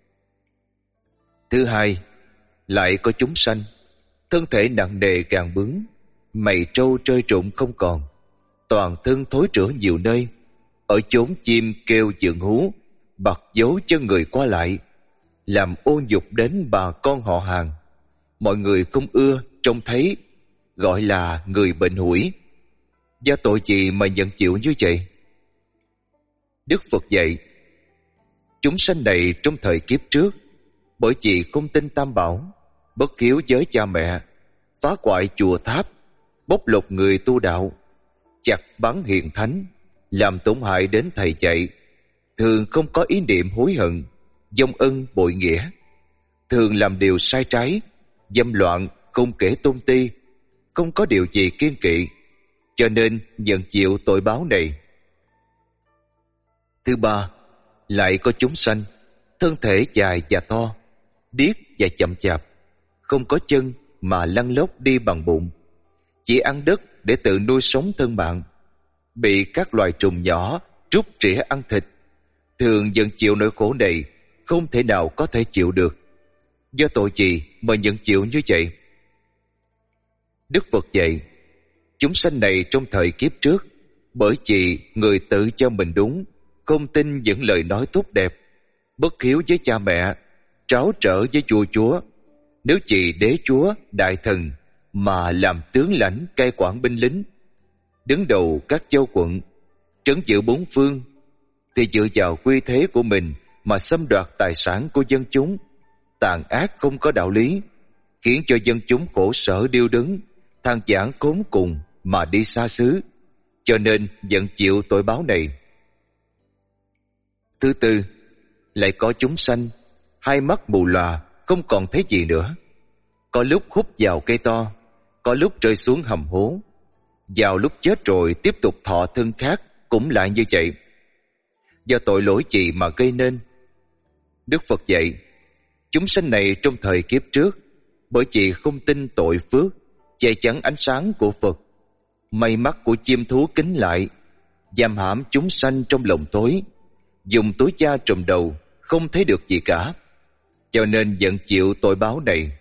Thứ hai, lại có chúng sanh thân thể nặng nề càng bướng, mày trâu trơi trụng không còn, toàn thân thối rữa nhiều nơi, ở chốn chim kêu dượng hú, bặt dấu cho người qua lại, làm ô nhục đến bà con họ hàng. Mọi người không ưa trông thấy, gọi là người bệnh hủi. Do tội gì mà nhận chịu như vậy? Đức Phật dạy: chúng sanh này trong thời kiếp trước, bởi vì không tin Tam Bảo, bất hiếu với cha mẹ, phá hoại chùa tháp, bóc lột người tu đạo, chặt bắn hiền thánh, làm tổn hại đến thầy dạy, thường không có ý niệm hối hận, vong ân bội nghĩa, thường làm điều sai trái, dâm loạn, không kể tôn ti, không có điều gì kiêng kỵ, cho nên nhận chịu tội báo này. Thứ ba, lại có chúng sanh thân thể dài và to, điếc và chậm chạp, không có chân mà lăn lóc đi bằng bụng, chỉ ăn đất để tự nuôi sống thân bạn, bị các loài trùng nhỏ rút rỉa ăn thịt, thường nhận chịu nỗi khổ này, không thể nào có thể chịu được. Do tội gì mà nhận chịu như vậy? Đức Phật dạy: chúng sanh này trong thời kiếp trước, bởi vì người tự cho mình đúng, không tin những lời nói tốt đẹp, bất hiếu với cha mẹ, tráo trở với vua chúa, nếu chỉ đế chúa, đại thần mà làm tướng lãnh cai quản binh lính, đứng đầu các châu quận, trấn giữ bốn phương, thì dựa vào quy thế của mình mà xâm đoạt tài sản của dân chúng, tàn ác không có đạo lý, khiến cho dân chúng khổ sở điêu đứng, than vãn khốn cùng mà đi xa xứ, cho nên nhận chịu tội báo này. Thứ tư, lại có chúng sanh hai mắt mù lòa, không còn thấy gì nữa, có lúc hút vào cây to, có lúc rơi xuống hầm hố, vào lúc chết rồi tiếp tục thọ thân khác cũng lại như vậy. Do tội lỗi gì mà gây nên? Đức Phật dạy: chúng sanh này trong thời kiếp trước, bởi vì không tin tội phước, che chắn ánh sáng của Phật, mây mắt của chim thú kính lại, giam hãm chúng sanh trong lòng tối, dùng túi da trùm đầu, không thấy được gì cả, cho nên nhận chịu tội báo này.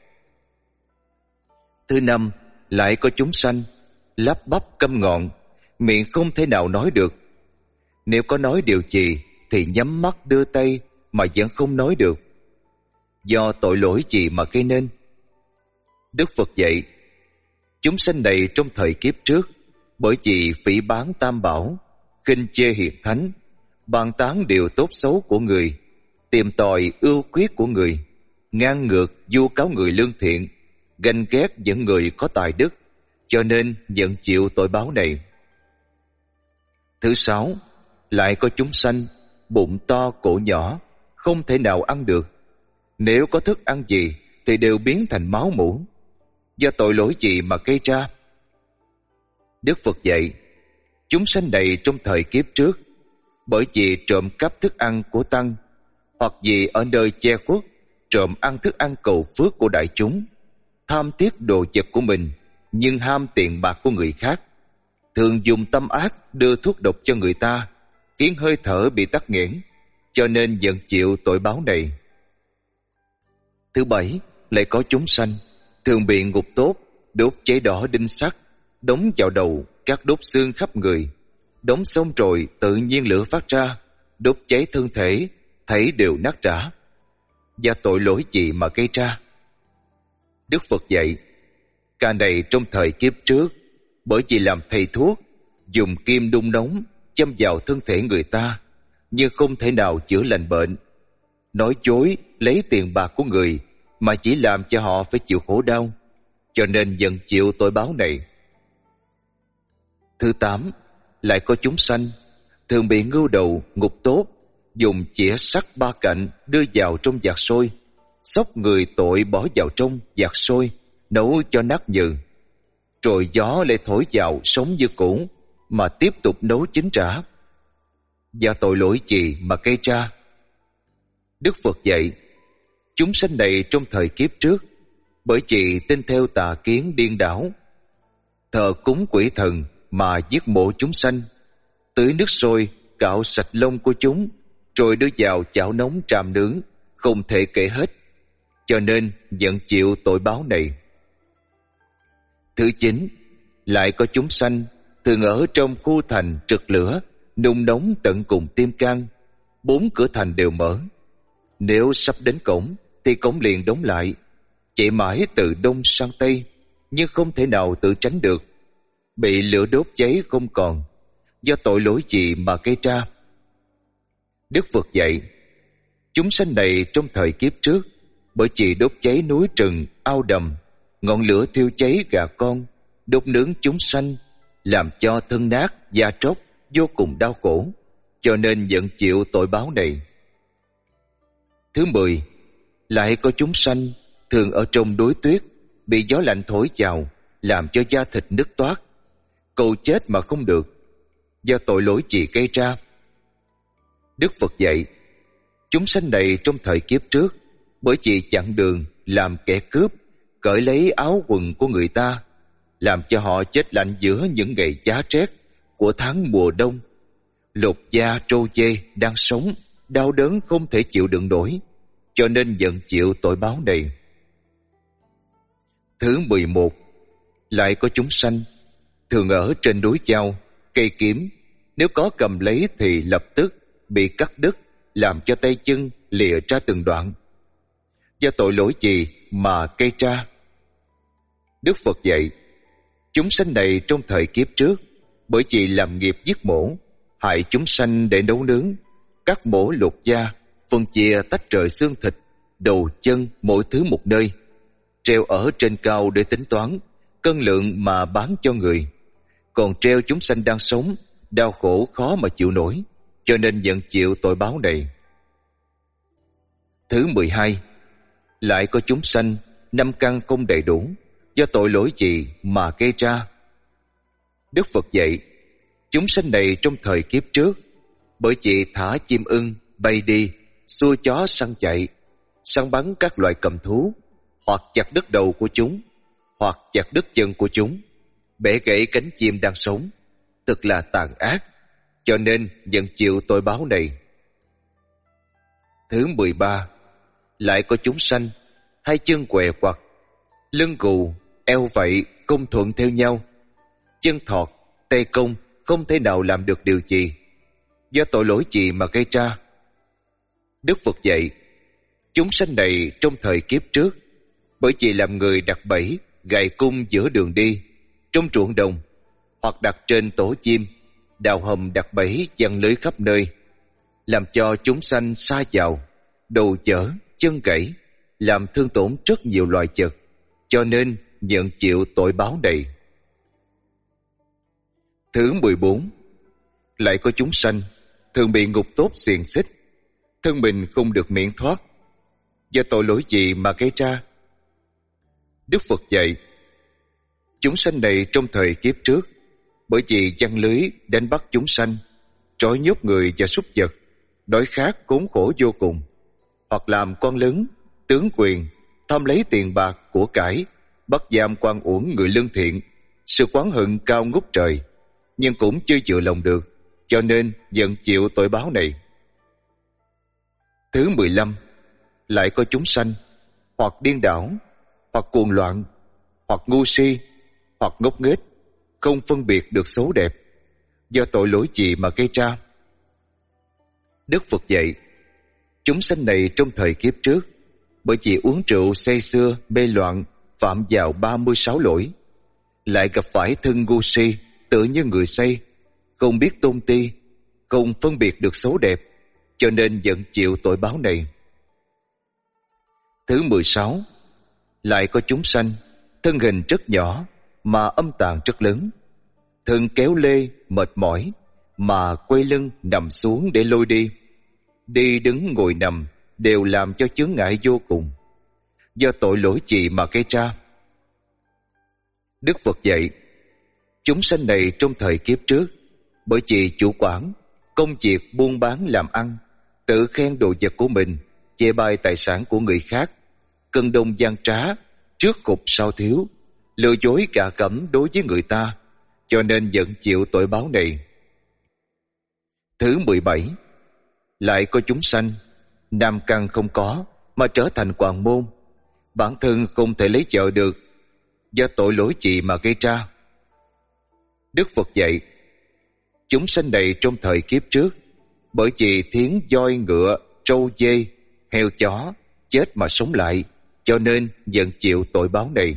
Thứ năm, lại có chúng sanh lắp bắp câm ngọn, miệng không thể nào nói được, nếu có nói điều gì thì nhắm mắt đưa tay mà vẫn không nói được. Do tội lỗi gì mà gây nên? Đức Phật dạy: chúng sanh này trong thời kiếp trước, bởi vì phỉ báng Tam Bảo, khinh chê hiền thánh, bàn tán điều tốt xấu của người, tìm tòi ưu khuyết của người, ngang ngược vu cáo người lương thiện, ganh ghét những người có tài đức, cho nên nhận chịu tội báo này. Thứ sáu, lại có chúng sanh bụng to cổ nhỏ, không thể nào ăn được, nếu có thức ăn gì thì đều biến thành máu mủ. Do tội lỗi gì mà gây ra? Đức Phật dạy, chúng sanh này trong thời kiếp trước, bởi vì trộm cắp thức ăn của tăng, hoặc vì ở nơi che khuất, trộm ăn thức ăn cầu phước của đại chúng, tham tiếc đồ vật của mình, nhưng ham tiền bạc của người khác, thường dùng tâm ác đưa thuốc độc cho người ta, khiến hơi thở bị tắc nghẽn, cho nên nhận chịu tội báo này. Thứ bảy, lại có chúng sanh thường bị ngục tốt, đốt cháy đỏ đinh sắt, đóng vào đầu, các đốt xương khắp người, đóng xong rồi tự nhiên lửa phát ra, đốt cháy thân thể, thấy đều nát rã. Và tội lỗi gì mà gây ra? Đức Phật dạy, ca này trong thời kiếp trước, bởi vì làm thầy thuốc, dùng kim đun nóng châm vào thân thể người ta, nhưng không thể nào chữa lành bệnh. Nói dối lấy tiền bạc của người mà chỉ làm cho họ phải chịu khổ đau, cho nên dần chịu tội báo này. Thứ tám, lại có chúng sanh thường bị ngưu đầu ngục tốt, dùng chĩa sắt ba cạnh đưa vào trong vạc sôi, xốc người tội bỏ vào trong vạc sôi, nấu cho nát nhừ, rồi gió lại thổi vào sống như cũ mà tiếp tục nấu chín trả. Và tội lỗi gì mà gây ra? Đức Phật dạy, chúng sanh này trong thời kiếp trước, bởi vì tin theo tà kiến điên đảo, thờ cúng quỷ thần mà giết mổ chúng sanh, tưới nước sôi cạo sạch lông của chúng, rồi đưa vào chảo nóng tràm nướng, không thể kể hết, cho nên nhận chịu tội báo này. Thứ chín, lại có chúng sanh thường ở trong khu thành trực lửa, nung nóng tận cùng tim can, bốn cửa thành đều mở. Nếu sắp đến cổng thì cổng liền đóng lại, chạy mãi từ đông sang tây, nhưng không thể nào tự tránh được, bị lửa đốt cháy không còn. Do tội lỗi gì mà gây ra? Đức Phật dạy, chúng sanh này trong thời kiếp trước, bởi vì đốt cháy núi rừng, ao đầm, ngọn lửa thiêu cháy gà con, đốt nướng chúng sanh, làm cho thân nát, da tróc, vô cùng đau khổ, cho nên nhận chịu tội báo này. Thứ mười, lại có chúng sanh thường ở trong núi tuyết, bị gió lạnh thổi vào, làm cho da thịt nứt toát, cầu chết mà không được. Do tội lỗi gì gây ra? Đức Phật dạy, chúng sanh này trong thời kiếp trước, bởi vì chặn đường, làm kẻ cướp, cởi lấy áo quần của người ta, làm cho họ chết lạnh giữa những ngày giá rét của tháng mùa đông. Lột da trâu dê đang sống, đau đớn không thể chịu đựng nổi, cho nên nhận chịu tội báo này. Thứ mười một, lại có chúng sanh thường ở trên núi chao, cây kiếm, nếu có cầm lấy thì lập tức bị cắt đứt, làm cho tay chân lìa ra từng đoạn. Do tội lỗi gì mà gây ra? Đức Phật dạy, chúng sanh này trong thời kiếp trước, bởi vì làm nghiệp giết mổ, hại chúng sanh để nấu nướng, cắt mổ lột da, phân chia tách rời xương thịt, đầu chân mỗi thứ một nơi, treo ở trên cao để tính toán, cân lượng mà bán cho người. Còn treo chúng sanh đang sống, đau khổ khó mà chịu nổi, cho nên nhận chịu tội báo này. Thứ mười hai, lại có chúng sanh năm căn không đầy đủ, do tội lỗi gì mà gây ra? Đức Phật dạy, chúng sanh này trong thời kiếp trước, bởi vì thả chim ưng bay đi, xua chó săn chạy, săn bắn các loài cầm thú, hoặc chặt đứt đầu của chúng, hoặc chặt đứt chân của chúng, bẻ gãy cánh chim đang sống, thật là tàn ác, cho nên nhận chịu tội báo này. Thứ mười ba, lại có chúng sanh hai chân què quặt, lưng gù, eo vậy không thuận theo nhau, chân thọt, tay cong, không thể nào làm được điều gì. Do tội lỗi gì mà gây ra? Đức Phật dạy, chúng sanh này trong thời kiếp trước, bởi vì làm người đặt bẫy, gài cung giữa đường đi, trong ruộng đồng, hoặc đặt trên tổ chim, đào hầm đặt bẫy giăng lưới khắp nơi, làm cho chúng sanh sa vào, đầu chở, chân gãy, làm thương tổn rất nhiều loài vật, cho nên nhận chịu tội báo này. Thứ mười bốn, lại có chúng sanh thường bị ngục tốt xiềng xích, thân mình không được miễn thoát. Do tội lỗi gì mà gây ra? Đức Phật dạy, chúng sanh này trong thời kiếp trước, bởi vì giăng lưới đánh bắt chúng sanh, trói nhốt người và súc vật, đói khát khốn khổ vô cùng, hoặc làm quan lớn, tướng quyền, tham lấy tiền bạc của cải, bắt giam quan uổng người lương thiện, sự oán hận cao ngút trời, nhưng cũng chưa chữa lòng được, cho nên giận chịu tội báo này. Thứ mười lăm, lại có chúng sanh hoặc điên đảo, hoặc cuồng loạn, hoặc ngu si, hoặc ngốc nghếch, không phân biệt được xấu đẹp, do tội lỗi gì mà gây ra. Đức Phật dạy, chúng sanh này trong thời kiếp trước, bởi vì uống rượu say sưa mê loạn, phạm vào ba mươi sáu lỗi, lại gặp phải thân ngu si, tự như người say, không biết tôn ti, không phân biệt được xấu đẹp, cho nên giận chịu tội báo này. Thứ mười sáu, lại có chúng sanh thân hình rất nhỏ mà âm tàn rất lớn, thân kéo lê mệt mỏi mà quay lưng nằm xuống để lôi đi, đi đứng ngồi nằm đều làm cho chướng ngại vô cùng, do tội lỗi gì mà gây ra. Đức Phật dạy, chúng sanh này trong thời kiếp trước, bởi vì chủ quản công việc buôn bán làm ăn, tự khen đồ vật của mình, chê bai tài sản của người khác, cân đông gian trá, trước khục sau thiếu, lừa dối gạ gẫm đối với người ta, cho nên giận chịu tội báo này. Thứ mười bảy, lại có chúng sanh nam căn không có mà trở thành hoàng môn, bản thân không thể lấy vợ được, do tội lỗi gì mà gây ra. Đức Phật dạy, chúng sanh này trong thời kiếp trước, bởi vì thiến voi ngựa trâu dê heo chó chết mà sống lại, cho nên giận chịu tội báo này.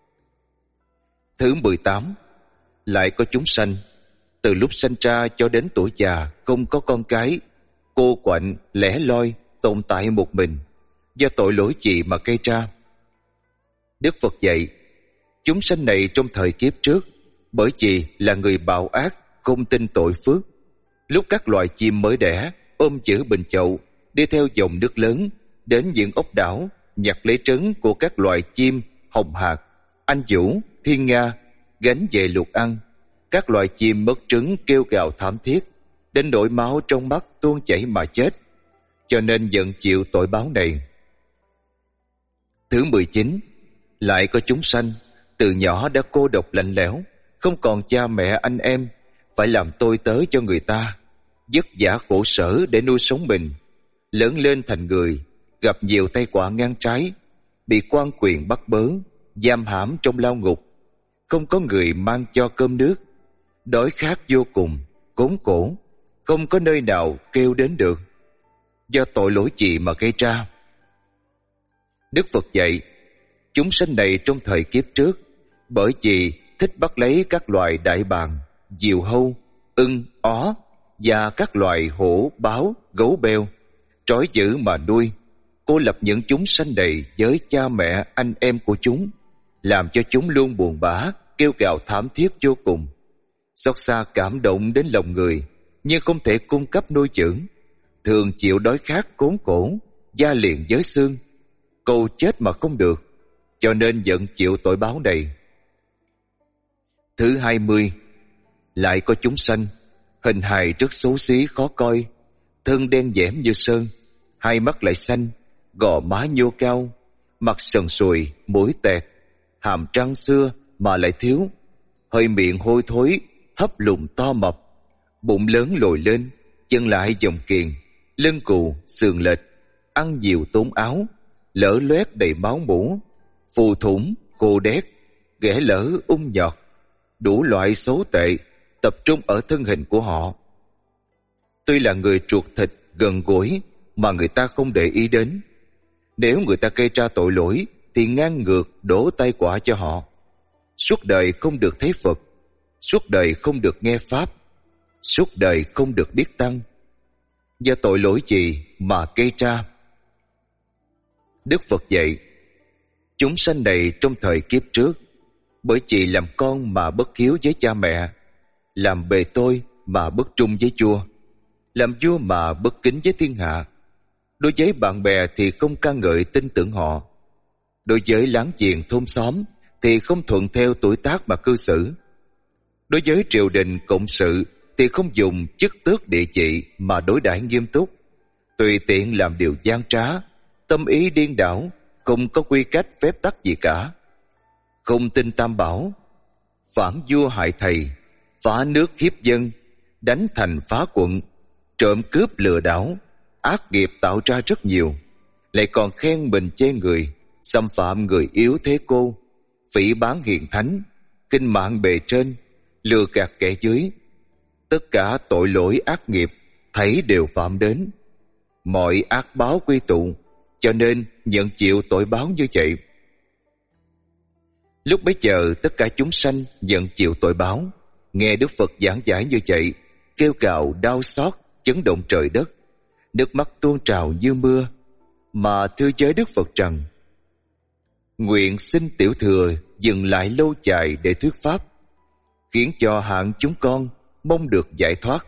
Thứ mười tám, lại có chúng sanh từ lúc sanh ra cho đến tuổi già không có con cái, cô quạnh lẻ loi tồn tại một mình, do tội lỗi gì mà gây ra. Đức Phật dạy, chúng sanh này trong thời kiếp trước, bởi vì là người bạo ác, không tin tội phước, lúc các loài chim mới đẻ ôm giữ bình chậu, đi theo dòng nước lớn đến những ốc đảo, nhặt lấy trứng của các loài chim hồng hạc, anh vũ, thiên nga, gánh về luộc ăn. Các loài chim mất trứng kêu gào thảm thiết, đến nỗi máu trong mắt tuôn chảy mà chết, cho nên giận chịu tội báo này. Thứ mười chín, lại có chúng sanh từ nhỏ đã cô độc lạnh lẽo, không còn cha mẹ anh em, phải làm tôi tớ cho người ta, vất vả khổ sở để nuôi sống mình. Lớn lên thành người, gặp nhiều tai họa ngang trái, bị quan quyền bắt bớ, giam hãm trong lao ngục, không có người mang cho cơm nước, đói khát vô cùng, khốn khổ, không có nơi nào kêu đến được, do tội lỗi gì mà gây ra. Đức Phật dạy, chúng sanh này trong thời kiếp trước, bởi vì thích bắt lấy các loài đại bàng, diều hâu, ưng, ó và các loài hổ, báo, gấu beo, trói giữ mà nuôi, cô lập những chúng sanh này với cha mẹ anh em của chúng, làm cho chúng luôn buồn bã, kêu gào thảm thiết vô cùng, xót xa cảm động đến lòng người, nhưng không thể cung cấp nuôi dưỡng, thường chịu đói khát khốn khổ, da liền với xương, câu chết mà không được, cho nên giận chịu tội báo này. Thứ hai mươi, lại có chúng sanh hình hài rất xấu xí khó coi, thân đen nhẽm như sơn, hai mắt lại xanh, gò má nhô cao, mặt sần sùi, mũi tẹt, hàm răng xưa mà lại thiếu, hơi miệng hôi thối, thấp lùn to mập, bụng lớn lồi lên, chân lại dòng kiền, lưng cù, sườn lệch, ăn nhiều tốn áo, lở loét đầy máu mủ, phù thủng, khô đét, ghẻ lở ung nhọt, đủ loại xấu tệ tập trung ở thân hình của họ. Tuy là người ruột thịt gần gũi mà người ta không để ý đến. Nếu người ta gây ra tội lỗi thì ngang ngược đổ tai họa cho họ. Suốt đời không được thấy Phật, suốt đời không được nghe Pháp, suốt đời không được biết Tăng. Do tội lỗi gì mà gây ra? Đức Phật dạy, chúng sanh này trong thời kiếp trước, bởi vì làm con mà bất hiếu với cha mẹ, làm bề tôi mà bất trung với vua, làm vua mà bất kính với thiên hạ. Đối với bạn bè thì không ca ngợi tin tưởng họ, đối với láng giềng thôn xóm thì không thuận theo tuổi tác mà cư xử. Đối với triều đình cộng sự thì không dùng chức tước địa vị mà đối đãi nghiêm túc, tùy tiện làm điều gian trá, tâm ý điên đảo, không có quy cách phép tắc gì cả. Không tin tam bảo, phản vua hại thầy, phá nước hiếp dân, đánh thành phá quận, trộm cướp lừa đảo, ác nghiệp tạo ra rất nhiều, lại còn khen mình chê người, xâm phạm người yếu thế cô, phỉ báng hiền thánh, khinh mạng bề trên, lừa gạt kẻ dưới. Tất cả tội lỗi ác nghiệp thấy đều phạm đến. Mọi ác báo quy tụ, cho nên nhận chịu tội báo như vậy. Lúc bấy giờ tất cả chúng sanh nhận chịu tội báo, nghe Đức Phật giảng giải như vậy, kêu cào đau xót, chấn động trời đất, nước mắt tuôn trào như mưa, mà thưa với Đức Phật rằng: nguyện xin tiểu thừa dừng lại lâu dài để thuyết pháp, khiến cho hạng chúng con mong được giải thoát.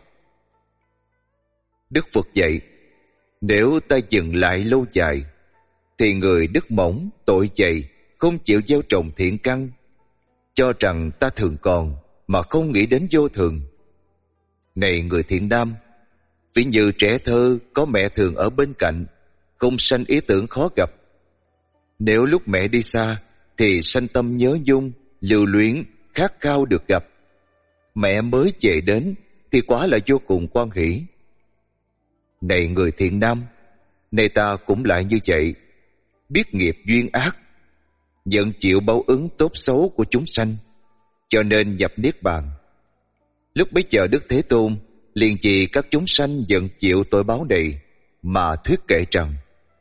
Đức Phật dạy: nếu ta dừng lại lâu dài, thì người đức mỏng, tội dày, không chịu gieo trồng thiện căn, cho rằng ta thường còn mà không nghĩ đến vô thường. Này người thiện nam, ví như trẻ thơ có mẹ thường ở bên cạnh, không sanh ý tưởng khó gặp. Nếu lúc mẹ đi xa thì sanh tâm nhớ nhung, lưu luyến, khát khao được gặp. Mẹ mới về đến thì quá là vô cùng hoan hỷ. Này người thiện nam, này ta cũng lại như vậy, biết nghiệp duyên ác, nhận chịu báo ứng tốt xấu của chúng sanh, cho nên nhập niết bàn. Lúc bấy giờ Đức Thế Tôn liền vì các chúng sanh nhận chịu tội báo này mà thuyết kệ rằng: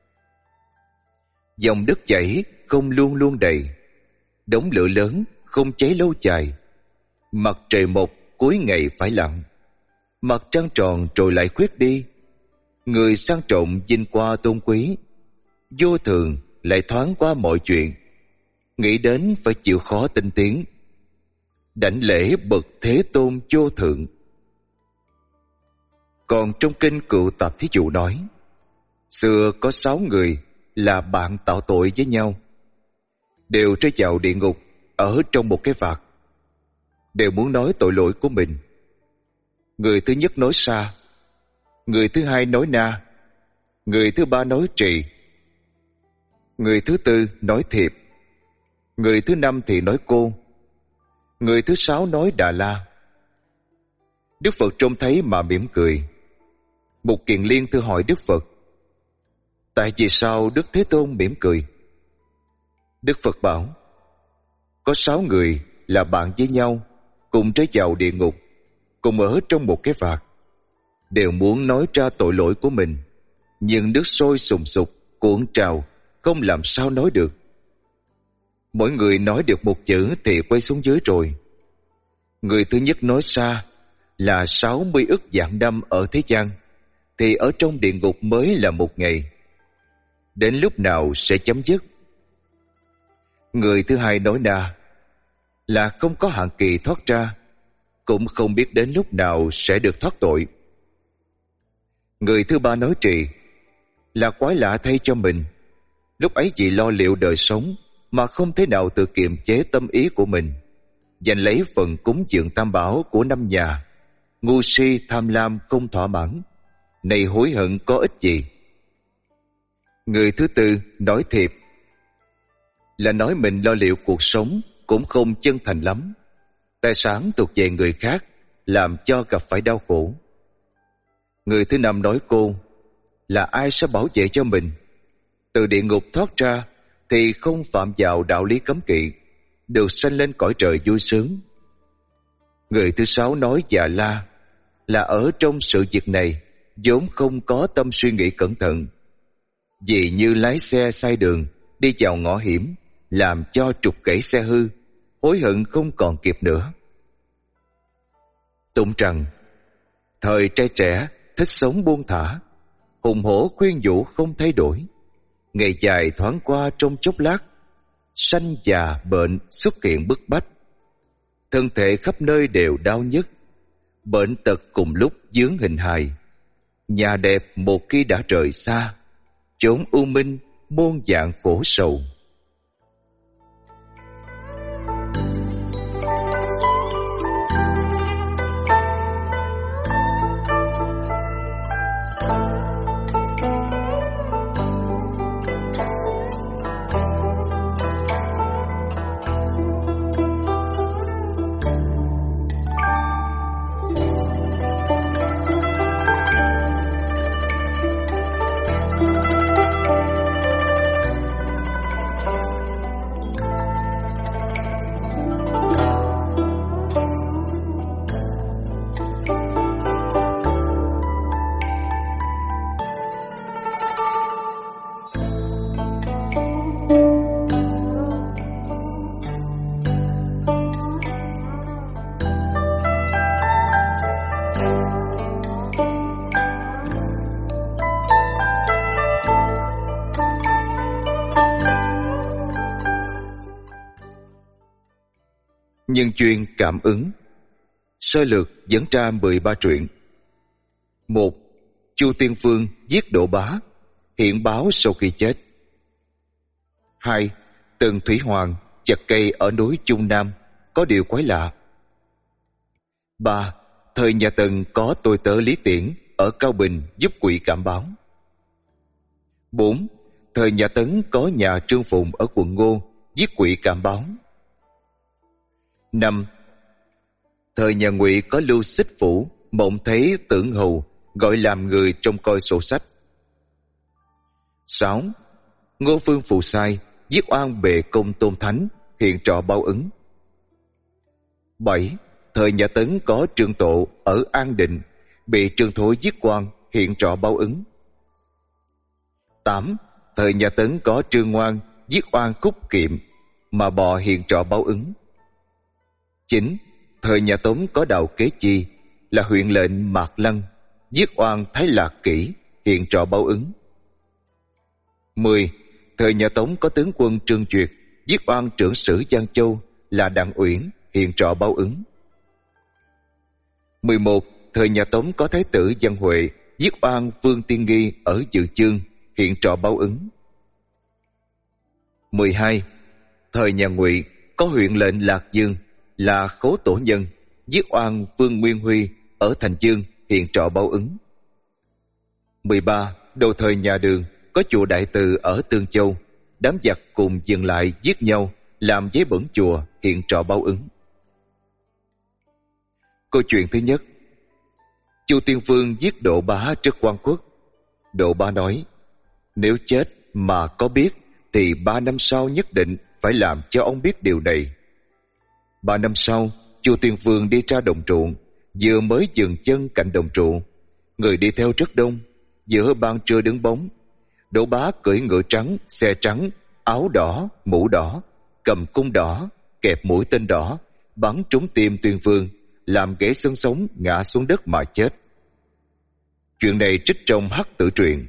dòng đất chảy không luôn luôn đầy, đống lửa lớn không cháy lâu dài, mặt trời mọc cuối ngày phải lặn, mặt trăng tròn rồi lại khuyết đi. Người sang trọng vinh qua tôn quý, vô thường lại thoáng qua mọi chuyện, nghĩ đến phải chịu khó tinh tiến. Đảnh lễ bậc Thế Tôn vô thượng. Còn trong kinh Cựu Tập thí dụ nói: xưa có sáu người là bạn tạo tội với nhau, đều rơi vào địa ngục ở trong một cái vạc, đều muốn nói tội lỗi của mình. Người thứ nhất nói sa, người thứ hai nói na, người thứ ba nói trì, người thứ tư nói thiệp, người thứ năm thì nói cô, người thứ sáu nói đà la. Đức Phật trông thấy mà mỉm cười. Mục Kiền Liên thưa hỏi Đức Phật: tại vì sao Đức Thế Tôn mỉm cười? Đức Phật bảo: có sáu người là bạn với nhau, cùng rơi vào địa ngục, cùng ở trong một cái vạc, đều muốn nói ra tội lỗi của mình, nhưng nước sôi sùng sục cuộn trào, không làm sao nói được. Mỗi người nói được một chữ thì quay xuống dưới rồi. Người thứ nhất nói xa là sáu mươi ức vạn năm ở thế gian, thì ở trong địa ngục mới là một ngày. Đến lúc nào sẽ chấm dứt? Người thứ hai nói na là không có hạn kỳ thoát ra, cũng không biết đến lúc nào sẽ được thoát tội. Người thứ ba nói trì là quái lạ thay cho mình, lúc ấy chỉ lo liệu đời sống mà không thể nào tự kiềm chế tâm ý của mình, giành lấy phần cúng dường tam bảo của năm nhà, ngu si tham lam không thỏa mãn, này hối hận có ích gì. Người thứ tư nói thiệp là nói mình lo liệu cuộc sống cũng không chân thành lắm, tài sản thuộc về người khác, làm cho gặp phải đau khổ. Người thứ năm nói cô là ai sẽ bảo vệ cho mình, từ địa ngục thoát ra thì không phạm vào đạo lý cấm kỵ, được sanh lên cõi trời vui sướng. Người thứ sáu nói dạ la là ở trong sự việc này vốn không có tâm suy nghĩ cẩn thận, vì như lái xe sai đường đi vào ngõ hiểm, làm cho trục gãy xe hư, hối hận không còn kịp nữa. Tụng rằng: thời trai trẻ thích sống buông thả, hùng hổ khuyên nhủ không thay đổi, ngày dài thoáng qua trong chốc lát, sanh già bệnh xuất hiện bức bách, thân thể khắp nơi đều đau nhức, bệnh tật cùng lúc dướng hình hài, nhà đẹp một khi đã rời xa, chốn u minh muôn dạng khổ sầu. Nhân duyên cảm ứng. Sơ lược dẫn ra mười ba truyện. Một. Chu Tiên Phương giết Đỗ Bá, hiện báo sau khi chết. Hai. Tần Thủy Hoàng chặt cây ở núi Trung Nam, có điều quái lạ. Ba. Thời nhà Tần có tôi tớ Lý Tiễn ở Cao Bình giúp quỷ cảm báo. Bốn. Thời nhà Tấn có nhà Trương Phụng ở quận Ngô giết quỷ cảm báo. Năm. Thời nhà Ngụy có Lưu Xích Phủ mộng thấy Tưởng Hầu gọi làm người trông coi sổ sách. Sáu. Ngô Phương Phụ Sai giết oan bề công Tôn Thánh, hiện trọ báo ứng. Bảy. Thời nhà Tấn có Trương Tộ ở An Định bị Trương Thối giết quan, hiện trọ báo ứng. Tám. Thời nhà Tấn có Trương Ngoan giết oan Khúc Kiệm mà bò, hiện trọ báo ứng. Chín. Thời nhà Tống có Đào Kế Chi là huyện lệnh Mạc Lăng giết oan Thái Lạc Kỷ, hiện trọ báo ứng. Mười. Thời nhà Tống có tướng quân Trương Duyệt giết oan trưởng sử Giang Châu là Đặng Uyển, hiện trọ báo ứng. Mười một. Thời nhà Tống có Thái tử Văn Huệ giết oan Vương Tiên Nghi ở Dự Chương, hiện trọ báo ứng. Mười hai. Thời nhà Ngụy có huyện lệnh Lạc Dương là Khố Tổ Nhân giết oan Vương Nguyên Huy ở Thành Dương, hiện trọ báo ứng. Mười ba. Đầu thời nhà Đường có chùa Đại Từ ở Tương Châu, đám giặc cùng dừng lại giết nhau làm giấy bẩn chùa, hiện trọ báo ứng. Câu chuyện thứ nhất. Chu Tiên Phương giết Đỗ Bá trước quan khuất. Đỗ Bá nói, nếu chết mà có biết thì ba năm sau nhất định phải làm cho ông biết điều này. Ba năm sau, Chu Tiên Phương đi ra đồng ruộng, vừa mới dừng chân cạnh đồng ruộng, người đi theo rất đông. Giữa ban trưa đứng bóng, Đỗ Bá cưỡi ngựa trắng, xe trắng, áo đỏ, mũ đỏ, cầm cung đỏ, kẹp mũi tên đỏ, bắn trúng tim Tuyên Vương, làm gãy xương sống ngã xuống đất mà chết. Chuyện này trích trong Hắc Tử Truyện.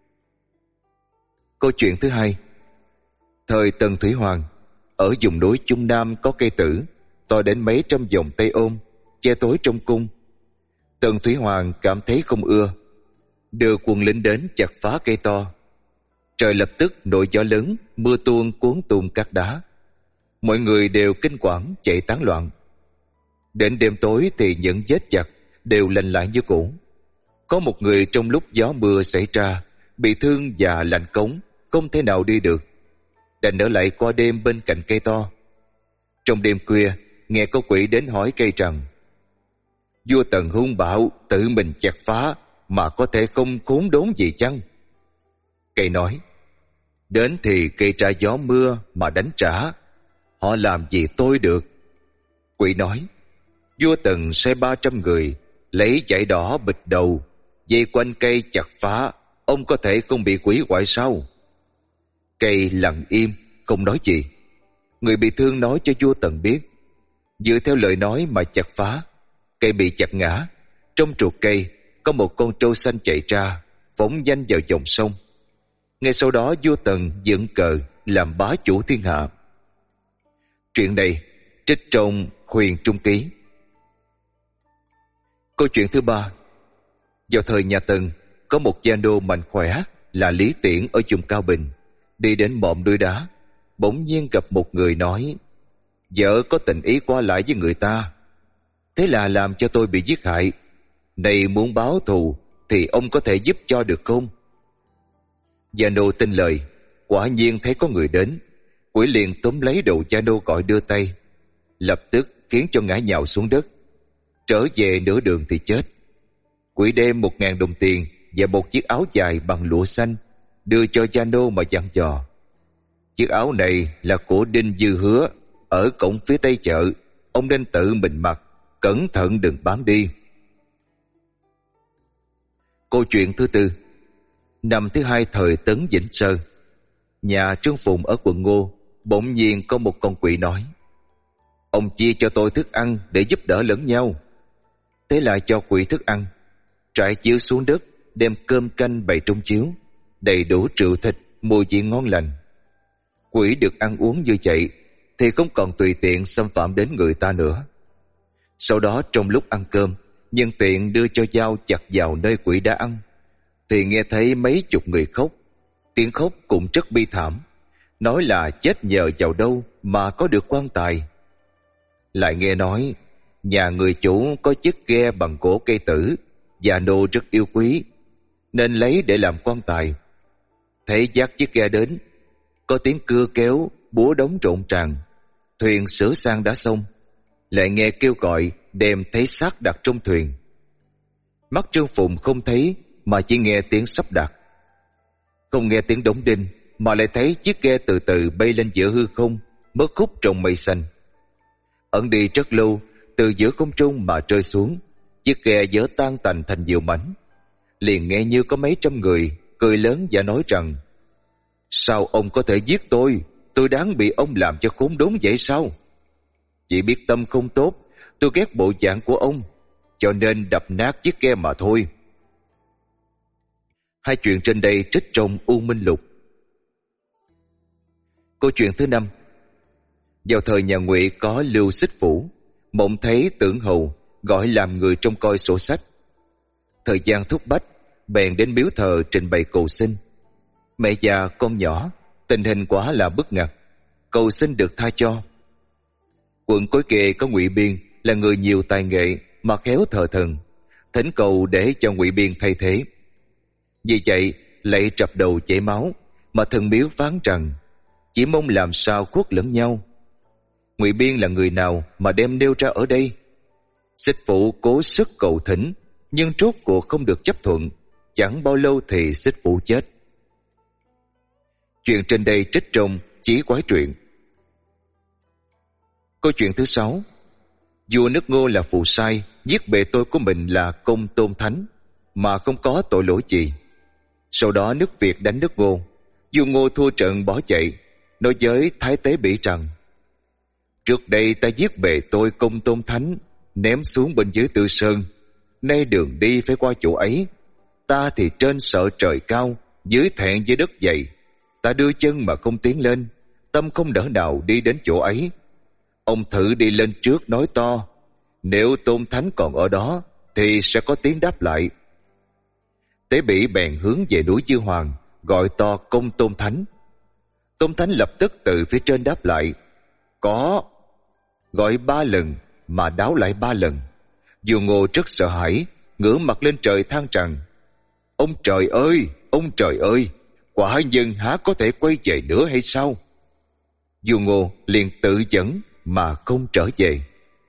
Câu chuyện thứ hai. Thời Tần Thủy Hoàng, ở vùng núi Trung Nam có cây tử to đến mấy trăm dòng Tây ôm, che tối trong cung. Tần Thủy Hoàng cảm thấy không ưa, đưa quân lính đến chặt phá cây to. Trời lập tức nổi gió lớn, mưa tuôn cuốn tung các đá. Mọi người đều kinh quản chạy tán loạn. Đến đêm tối thì những vết chặt đều lành lại như cũ. Có một người trong lúc gió mưa xảy ra bị thương và lạnh cống, không thể nào đi được, đành ở lại qua đêm bên cạnh cây to. Trong đêm khuya, nghe có quỷ đến hỏi cây rằng, vua Tần hung bạo, tự mình chặt phá mà có thể không khốn đốn gì chăng? Cây nói, đến thì cây tra gió mưa mà đánh trả, họ làm gì tôi được? Quỷ nói, vua Tần sai ba trăm người lấy vải đỏ bịt đầu, dây quanh cây chặt phá, ông có thể không bị quỷ hoại sao? Cây lặng im, không nói gì. Người bị thương nói cho vua Tần biết. Dựa theo lời nói mà chặt phá, cây bị chặt ngã. Trong ruột cây có một con trâu xanh chạy ra, phóng nhanh vào dòng sông. Ngay sau đó vua Tần dựng cờ làm bá chủ thiên hạ. Chuyện này trích trong Huyền Trung Ký. Câu chuyện thứ ba. Vào thời nhà Tần, có một gia nô mạnh khỏe là Lý Tiễn ở vùng Cao Bình, đi đến mộm núi đá, bỗng nhiên gặp một người nói, vợ có tình ý qua lại với người ta, thế là làm cho tôi bị giết hại. Này muốn báo thù thì ông có thể giúp cho được không? Gia nô tin lời, quả nhiên thấy có người đến, quỷ liền túm lấy đầu gia nô gọi đưa tay, lập tức khiến cho ngã nhào xuống đất. Trở về nửa đường thì chết. Quỷ đem một ngàn đồng tiền và một chiếc áo dài bằng lụa xanh đưa cho gia nô mà dặn dò, chiếc áo này là của Đinh Dư Hứa ở cổng phía tây chợ, ông nên tự mình mặc, cẩn thận đừng bán đi. Câu chuyện thứ tư. Năm thứ hai thời Tấn Vĩnh Sơn, nhà Trương Phụng ở quận Ngô bỗng nhiên có một con quỷ nói, ông chia cho tôi thức ăn để giúp đỡ lẫn nhau. Thế là cho quỷ thức ăn, trải chiếu xuống đất, đem cơm canh bày trong chiếu, đầy đủ rượu thịt, mùi vị ngon lành. Quỷ được ăn uống như vậy thì không còn tùy tiện xâm phạm đến người ta nữa. Sau đó trong lúc ăn cơm, nhân tiện đưa cho dao chặt vào nơi quỷ đã ăn, thì nghe thấy mấy chục người khóc. Tiếng khóc cũng rất bi thảm, nói là chết nhờ vào đâu mà có được quan tài. Lại nghe nói nhà người chủ có chiếc ghe bằng gỗ cây tử, và nô rất yêu quý, nên lấy để làm quan tài. Thấy dắt chiếc ghe đến, có tiếng cưa kéo, búa đóng rộn ràng, thuyền sửa sang đã xong. Lại nghe kêu gọi đem thấy xác đặt trong thuyền. Mắt Trương Phụng không thấy, mà chỉ nghe tiếng sắp đặt. Không nghe tiếng đóng đinh, mà lại thấy chiếc ghe từ từ bay lên giữa hư không, mất khúc trong mây xanh. Ẩn đi rất lâu, từ giữa không trung mà rơi xuống, chiếc ghe vỡ tan tành thành nhiều mảnh. Liền nghe như có mấy trăm người cười lớn và nói rằng: sao ông có thể giết tôi? Tôi đáng bị ông làm cho khốn đốn vậy sao? Chỉ biết tâm không tốt, tôi ghét bộ dạng của ông, cho nên đập nát chiếc ghe mà thôi. Hai chuyện trên đây trích trong U Minh Lục. Câu chuyện thứ năm. Vào thời nhà Ngụy có Lưu Xích Phủ, mộng thấy Tưởng Hầu, gọi làm người trông coi sổ sách. Thời gian thúc bách, bèn đến miếu thờ trình bày cầu xin. Mẹ già con nhỏ, tình hình quá là bức ngặt, cầu xin được tha cho. Quận Cối Kề có Ngụy Biên là người nhiều tài nghệ mà khéo thờ thần, thỉnh cầu để cho Ngụy Biên thay thế. Vì vậy lại trập đầu chảy máu, mà thần miếu phán rằng chỉ mong làm sao khuất lẫn nhau. Ngụy Biên là người nào mà đem nêu ra ở đây? Xích Phủ cố sức cầu thỉnh, nhưng rốt cuộc không được chấp thuận. Chẳng bao lâu thì Xích Phủ chết. Chuyện trên đây trích trong Chí Quái Truyện. Câu chuyện thứ sáu. Vua nước Ngô là phù sai, giết bề tôi của mình là Công Tôn Thánh, mà không có tội lỗi gì. Sau đó nước Việt đánh nước Ngô, vua Ngô thua trận bỏ chạy, nói với Thái Tế Bỉ rằng: trước đây ta giết bề tôi Công Tôn Thánh, ném xuống bên dưới Tư Sơn, nay đường đi phải qua chỗ ấy. Ta thì trên sợ trời cao, dưới thẹn với đất dày. Ta đưa chân mà không tiến lên, tâm không đỡ nào đi đến chỗ ấy. Ông thử đi lên trước nói to, nếu Tôn Thánh còn ở đó thì sẽ có tiếng đáp lại. Tế Bỉ bèn hướng về núi Dư Hoàng, gọi to Công Tôn Thánh. Tôn Thánh lập tức từ phía trên đáp lại: có. Gọi ba lần mà đáo lại ba lần. Vua Ngô rất sợ hãi, ngửa mặt lên trời than rằng: ông trời ơi, ông trời ơi, quả nhân há có thể quay về nữa hay sao? Vua Ngô liền tự dẫn mà không trở về.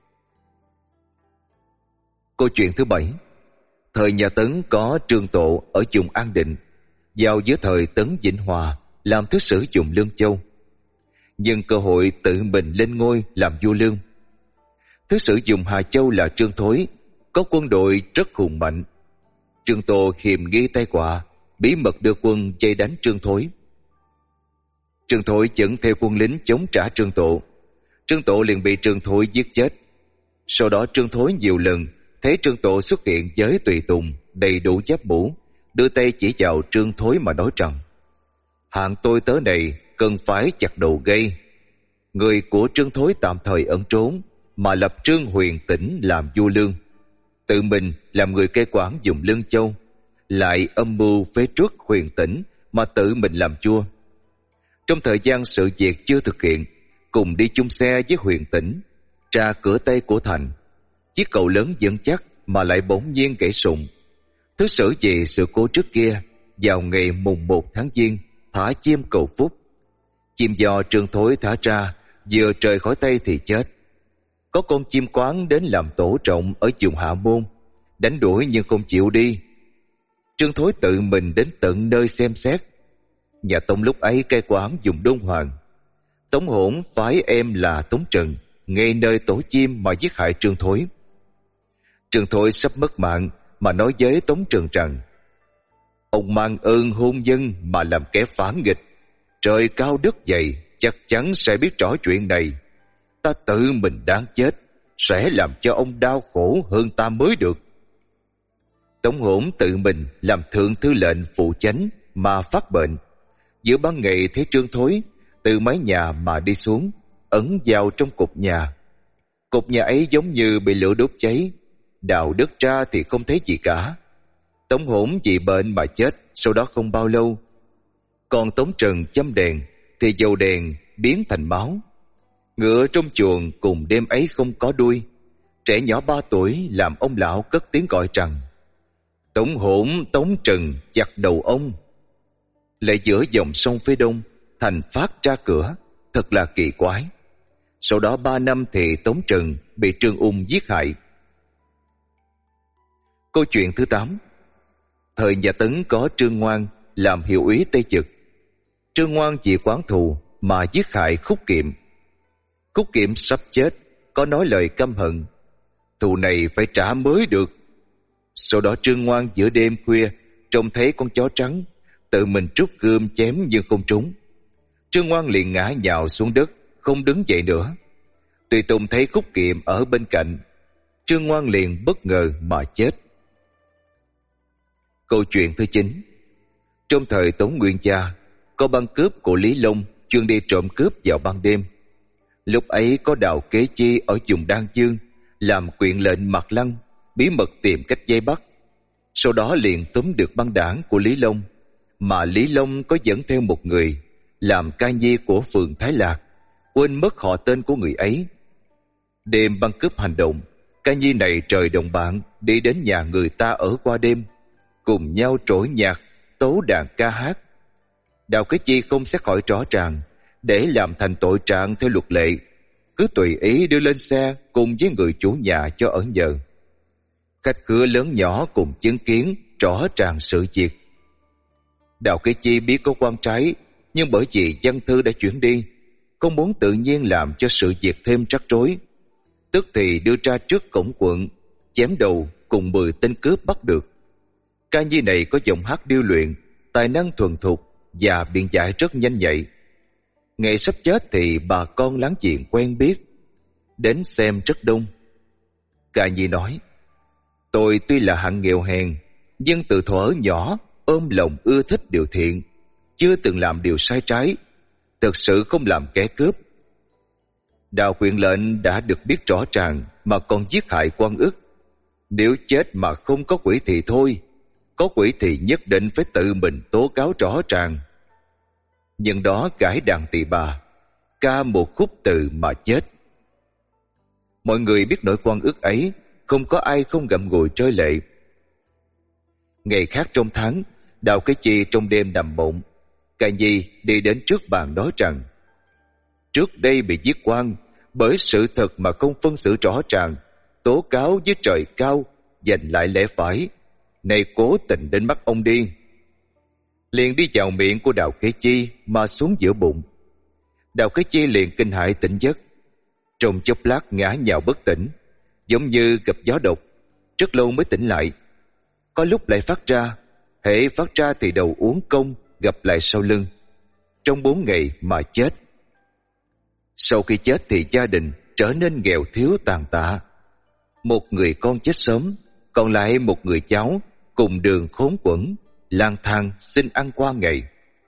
Câu chuyện thứ bảy. Thời nhà Tấn có Trương Tộ ở vùng An Định, vào giữa thời Tấn Vĩnh Hòa làm thứ sử vùng Lương Châu, nhưng cơ hội tự mình lên ngôi làm vua Lương. Thứ sử vùng Hà Châu là Trương Thối, có quân đội rất hùng mạnh. Trương Tộ hiềm nghi tai họa, bí mật đưa quân vây đánh Trương Thối. Trương Thối dẫn theo quân lính chống trả Trương Tộ. Trương Tộ liền bị Trương Thối giết chết. Sau đó Trương Thối nhiều lần thấy Trương Tộ xuất hiện với tùy tùng đầy đủ giáp mũ, đưa tay chỉ vào Trương Thối mà nói rằng: hạng tôi tớ này cần phải chặt đầu gây. Người của Trương Thối tạm thời ẩn trốn, mà lập Trương Huyền Tĩnh làm vua Lương, tự mình làm người cai quản vùng Lương Châu, lại âm mưu phế truất Huyền Tĩnh mà tự mình làm vua. Trong thời gian sự việc chưa thực hiện, cùng đi chung xe với Huyền Tĩnh ra cửa Tây của thành. Chiếc cầu lớn vững chắc mà lại bỗng nhiên gãy sụn. Thứ sử vì sự cố trước kia, vào ngày mùng một tháng Giêng thả chim cầu phúc. Chim do Trương Thối thả ra vừa rời khỏi tay thì chết. Có con chim quán đến làm tổ trọng ở vùng Hạ Môn, đánh đuổi nhưng không chịu đi. Trương Thối tự mình đến tận nơi xem xét. Nhà Tống lúc ấy cai quản vùng Đôn Hoàng. Tống Hỗn phái em là Tống Trần ngay nơi tổ chim mà giết hại Trương Thối. Trương Thối sắp mất mạng mà nói với Tống Trần rằng: ông mang ơn hôn nhân mà làm kẻ phản nghịch, trời cao đất dày chắc chắn sẽ biết rõ chuyện này. Ta tự mình đáng chết, sẽ làm cho ông đau khổ hơn ta mới được. Tống Hỗn tự mình làm thượng thư lệnh phụ chánh mà phát bệnh. Giữa ban ngày thấy Trương Thối từ mái nhà mà đi xuống, ấn vào trong cột nhà. Cột nhà ấy giống như bị lửa đốt cháy, đào đất ra thì không thấy gì cả. Tống Hổn vì bệnh mà chết sau đó không bao lâu. Còn Tống Trần châm đèn thì dầu đèn biến thành máu. Ngựa trong chuồng cùng đêm ấy không có đuôi. Trẻ nhỏ ba tuổi làm ông lão cất tiếng gọi rằng: Tống Hổn, Tống Trần chặt đầu ông. Lại giữa dòng sông phía đông, thành phát ra cửa, thật là kỳ quái. Sau đó ba năm thì Tống Trần bị Trương Ung giết hại. Câu chuyện thứ tám. Thời nhà Tấn có Trương Ngoan làm hiệu úy Tây Trực. Trương Ngoan vì oán thù mà giết hại Khúc Kiệm. Khúc Kiệm sắp chết, có nói lời căm hận: thù này phải trả mới được. Sau đó Trương Ngoan giữa đêm khuya trông thấy con chó trắng, tự mình trút gươm chém nhưng không trúng. Trương Ngoan liền ngã nhào xuống đất, không đứng dậy nữa. Tùy Tùng thấy Khúc Kiệm ở bên cạnh, Trương Ngoan liền bất ngờ mà chết. Câu chuyện thứ chín. Trong thời Tống Nguyên Cha, có băng cướp của Lý Long chuyên đi trộm cướp vào ban đêm. Lúc ấy có Đào Kế Chi ở vùng Đan Dương làm quyện lệnh Mạc Lăng, bí mật tìm cách vây bắt. Sau đó liền túm được băng đảng của Lý Long, mà Lý Long có dẫn theo một người làm ca nhi của phường Thái Lạc, quên mất họ tên của người ấy. Đêm băng cướp hành động, ca nhi này trời đồng bạn đi đến nhà người ta ở qua đêm, cùng nhau trỗi nhạc, tấu đàn ca hát. Đào Kế Chi không xét hỏi rõ ràng, để làm thành tội trạng theo luật lệ, cứ tùy ý đưa lên xe cùng với người chủ nhà cho ở nhờ. Khách khứa lớn nhỏ cùng chứng kiến rõ ràng sự việc. Đào Kế Chi biết có quan trái, nhưng bởi vì văn thư đã chuyển đi, không muốn tự nhiên làm cho sự việc thêm rắc rối, tức thì đưa ra trước cổng quận, chém đầu cùng mười tên cướp bắt được. Ca nhi này có giọng hát điêu luyện, tài năng thuần thục và biện giải rất nhanh nhạy. Ngày sắp chết thì bà con láng giềng quen biết đến xem rất đông. Ca nhi nói: tôi tuy là hạng nghèo hèn, nhưng từ thuở nhỏ ôm lòng ưa thích điều thiện, chưa từng làm điều sai trái, thực sự không làm kẻ cướp. Đào Quyện lệnh đã được biết rõ ràng mà còn giết hại Quan Ức. Nếu chết mà không có quỷ thì thôi, có quỷ thì nhất định phải tự mình tố cáo rõ ràng. Nhưng đó cải đàn tỳ bà, ca một khúc từ mà chết. Mọi người biết nỗi Quan Ức ấy, không có ai không gặm ngùi rơi lệ. Ngày khác trong tháng, Đào Kế Chi trong đêm nằm mộng, ca nhi đi đến trước bàn nói rằng: trước đây bị giết quan, bởi sự thật mà không phân xử rõ ràng, tố cáo với trời cao, giành lại lẽ phải, này cố tình đến bắt ông đi. Liền đi vào miệng của Đào Kế Chi mà xuống giữa bụng. Đào Kế Chi liền kinh hãi tỉnh giấc, trong chốc lát ngã nhào bất tỉnh, giống như gặp gió độc, rất lâu mới tỉnh lại. Có lúc lại phát ra, hễ phát ra thì đầu uốn cong, gặp lại sau lưng. Trong bốn ngày mà chết. Sau khi chết thì gia đình trở nên nghèo thiếu tàn tạ. Một người con chết sớm, còn lại một người cháu cùng đường khốn quẫn, lang thang xin ăn qua ngày.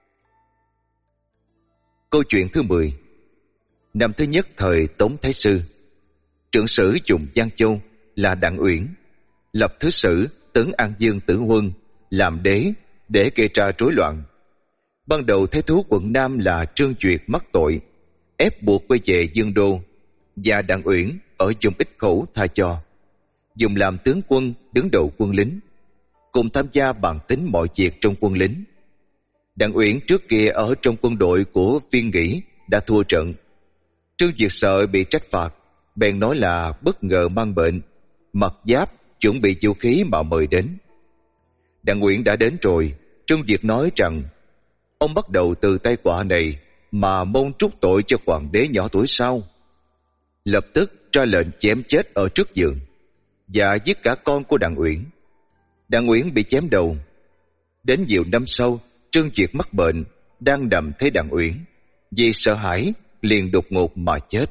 Câu chuyện thứ mười. Năm thứ nhất thời Tống Thái Sư, trưởng sử dùng Giang Châu là Đặng Uyển, lập thứ sử Tấn An Dương Tử Huân làm đế để gây ra rối loạn. Ban đầu thái thú quận Nam là Trương Duyệt mắc tội, ép buộc quay về Dương Đô, và Đặng Uyển ở vùng Ích Khẩu tha cho, dùng làm tướng quân đứng đầu quân lính, cùng tham gia bàn tính mọi việc trong quân lính. Đặng Uyển trước kia ở trong quân đội của Viên Nghỉ đã thua trận. Trương Duyệt sợ bị trách phạt, bèn nói là bất ngờ mang bệnh, mặc giáp chuẩn bị vũ khí mà mời đến. Đặng Uyển đã đến rồi, Trương Duyệt nói rằng ông bắt đầu từ tai họa này mà mong trút tội cho hoàng đế nhỏ tuổi sau. Lập tức ra lệnh chém chết ở trước giường và giết cả con của Đặng Uyển. Đặng Uyển bị chém đầu. Đến nhiều năm sau, Trương Duyệt mắc bệnh, đang nằm thấy Đặng Uyển, vì sợ hãi liền đột ngột mà chết.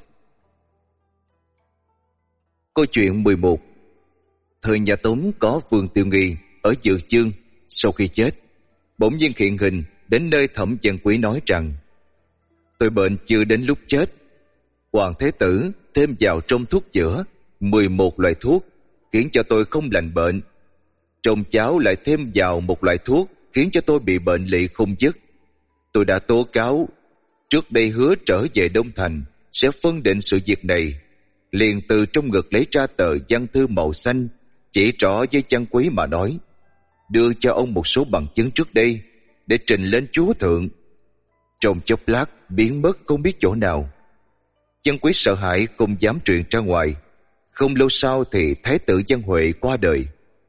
Câu chuyện mười một. Thời nhà Tống có Vương Tiêu Nghi ở Dự Chương, sau khi chết bỗng nhiên hiện hình đến nơi Thẩm Vân Quý nói rằng: tôi bệnh chưa đến lúc chết. Hoàng Thế Tử thêm vào trong thuốc chữa mười một loại thuốc khiến cho tôi không lành bệnh. Trong cháo lại thêm vào một loại thuốc khiến cho tôi bị bệnh lị không dứt. Tôi đã tố cáo, trước đây hứa trở về Đông Thành sẽ phân định sự việc này. Liền từ trong ngực lấy ra tờ văn thư màu xanh, chỉ rõ với Văn Quý mà nói, đưa cho ông một số bằng chứng trước đây để trình lên chúa thượng. Trong chốc lát biến mất không biết chỗ nào. Văn Quý sợ hãi không dám truyền ra ngoài. Không lâu sau thì Thái tử Văn Huệ qua đời.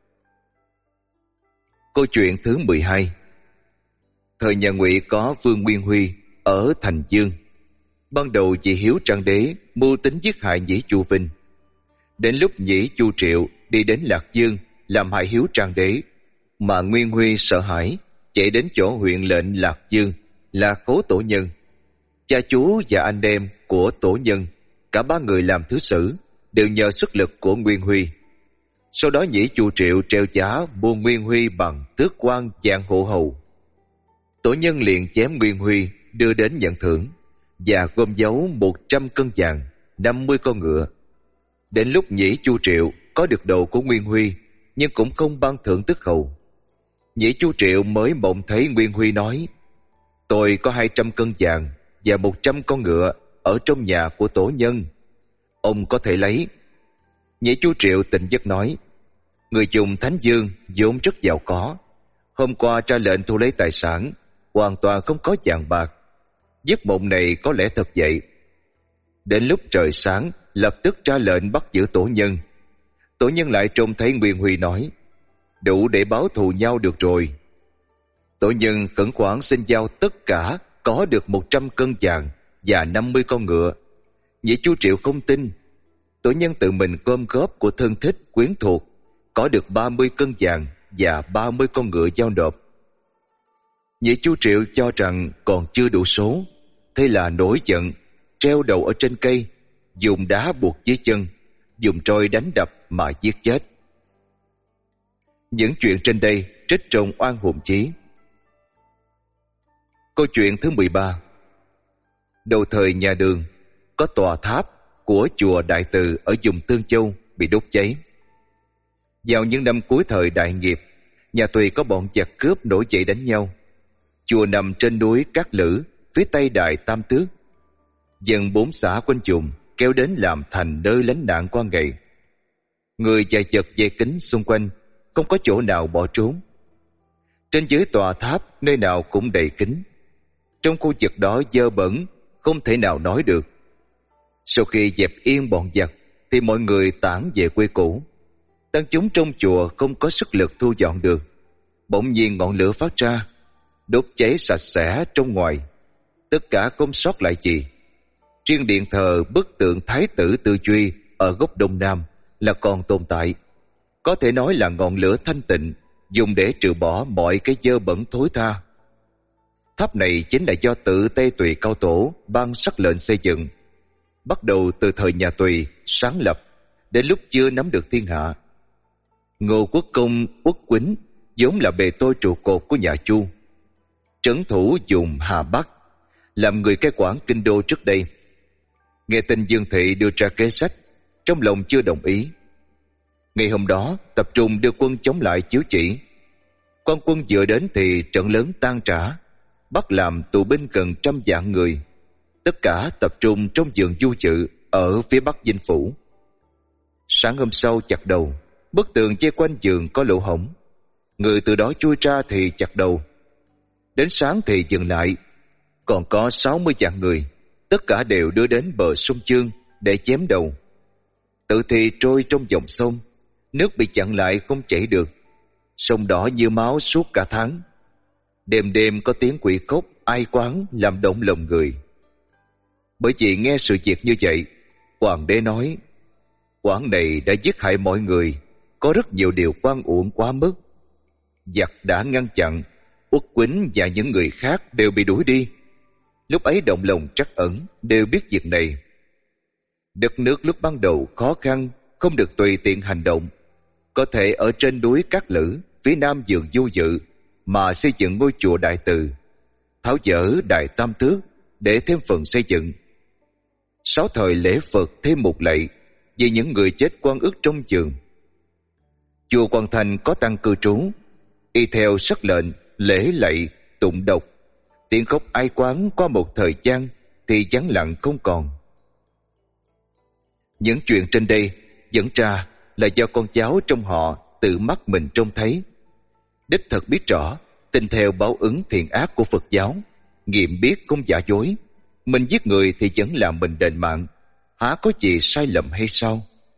Câu chuyện thứ mười hai. Thời nhà Ngụy có Vương Nguyên Huy ở Thành Dương. Ban đầu vì hiếu Trang Đế mưu tính giết hại Nhĩ Chu Vinh. Đến lúc Nhĩ Chu Triệu đi đến Lạc Dương làm hại hiếu Trang Đế, mà Nguyên Huy sợ hãi chạy đến chỗ huyện lệnh Lạc Dương là Cố Tổ Nhân. Cha chú và anh em của Tổ Nhân, cả ba người làm thứ sử, đều nhờ sức lực của Nguyên Huy. Sau đó Nhĩ Chu Triệu treo giá mua Nguyên Huy bằng tước quan dạng hộ hầu. Tổ Nhân liền chém Nguyên Huy đưa đến nhận thưởng và gom giấu một trăm cân vàng, năm mươi con ngựa. Đến lúc Nhĩ Chu Triệu có được đồ của Nguyên Huy nhưng cũng không ban thưởng tức hầu. Nhĩ Chu Triệu mới mộng thấy Nguyên Huy nói, tôi có hai trăm cân vàng và một trăm con ngựa ở trong nhà của Tổ Nhân, ông có thể lấy. Nhĩ Chu Triệu tỉnh giấc nói, người dùng Thánh Dương vốn rất giàu có, hôm qua ra lệnh thu lấy tài sản, hoàn toàn không có vàng bạc. Giấc mộng này có lẽ thật vậy. Đến lúc trời sáng lập tức ra lệnh bắt giữ Tổ Nhân. Tổ Nhân lại trông thấy Nguyên Huy nói, đủ để báo thù nhau được rồi. Tổ Nhân khẩn khoản xin giao tất cả có được một trăm cân vàng và năm mươi con ngựa. Nhĩ Chu Triệu không tin. Tổ Nhân tự mình gom góp của thân thích quyến thuộc, có được ba mươi cân vàng và ba mươi con ngựa giao nộp. Nhĩ Chu Triệu cho rằng còn chưa đủ số, thế là nổi giận, treo đầu ở trên cây, dùng đá buộc dưới chân, dùng trôi đánh đập mà giết chết. Những chuyện trên đây trích trong Oan Hồn Chí. Câu chuyện thứ mười ba. Đầu thời nhà Đường, có tòa tháp của chùa Đại Từ ở vùng Tương Châu bị đốt cháy. Vào những năm cuối thời Đại Nghiệp, nhà Tùy có bọn giặc cướp nổi dậy đánh nhau. Chùa nằm trên núi Cát Lữ, phía tây Đại Tam Tước. Dân bốn xã quanh vùng kéo đến làm thành nơi lánh nạn qua ngày. Người chạy chật dây kính xung quanh, không có chỗ nào bỏ trốn. Trên dưới tòa tháp nơi nào cũng đầy kính. Trong khu vực đó dơ bẩn, không thể nào nói được. Sau khi dẹp yên bọn giặc thì mọi người tản về quê cũ. Tăng chúng trong chùa không có sức lực thu dọn được. Bỗng nhiên ngọn lửa phát ra, đốt cháy sạch sẽ trong ngoài, tất cả không sót lại gì. Riêng điện thờ bức tượng Thái tử Tư Duy ở góc đông nam là còn tồn tại. Có thể nói là ngọn lửa thanh tịnh, dùng để trừ bỏ mọi cái dơ bẩn thối tha. Tháp này chính là do tự Tây Tùy Cao Tổ ban sắc lệnh xây dựng, bắt đầu từ thời nhà Tùy sáng lập đến lúc chưa nắm được thiên hạ. Ngô Quốc Công Uất Quýnh vốn là bề tôi trụ cột của nhà Chu, trấn thủ vùng Hà Bắc, làm người cai quản kinh đô trước đây. Nghe tin Dương Thị đưa ra kế sách, trong lòng chưa đồng ý. Ngày hôm đó tập trung đưa quân chống lại Chiếu Chỉ. Quan quân vừa đến thì trận lớn tan rã, bắt làm tù binh gần trăm vạn người. Tất cả tập trung trong vườn Du Dự ở phía bắc Dinh Phủ. Sáng hôm sau chặt đầu, bức tường che quanh vườn có lỗ hổng. Người từ đó chui ra thì chặt đầu. Đến sáng thì dừng lại, còn có sáu mươi vạn người, tất cả đều đưa đến bờ sông Chương để chém đầu. Tự thì trôi trong dòng sông, nước bị chặn lại không chảy được. Sông đỏ như máu suốt cả tháng. Đêm đêm có tiếng quỷ khóc ai quán làm động lòng người. Bởi vì nghe sự việc như vậy, hoàng đế nói, quán này đã giết hại mọi người, có rất nhiều điều oan uổng quá mức. Giặc đã ngăn chặn, Uất Quýnh và những người khác đều bị đuổi đi. Lúc ấy động lòng trắc ẩn đều biết việc này. Đất nước lúc ban đầu khó khăn, không được tùy tiện hành động. Có thể ở trên núi Cát Lữ, phía nam vườn Du Dự mà xây dựng ngôi chùa Đại Từ, tháo dỡ Đại Tam Tước để thêm phần xây dựng. Sáu thời lễ Phật thêm một lạy vì những người chết oan ức trong chừng. Chùa Quang Thành có tăng cư trú, y theo sắc lệnh lễ lạy tụng đọc, tiếng khóc ai quán qua một thời gian thì vắng lặng không còn. Những chuyện trên đây dẫn ra là do con cháu trong họ tự mắt mình trông thấy, đích thực biết rõ tin theo báo ứng thiện ác của Phật giáo, nghiệm biết không giả dối. Mình giết người thì vẫn làm mình đền mạng, há có gì sai lầm hay sao?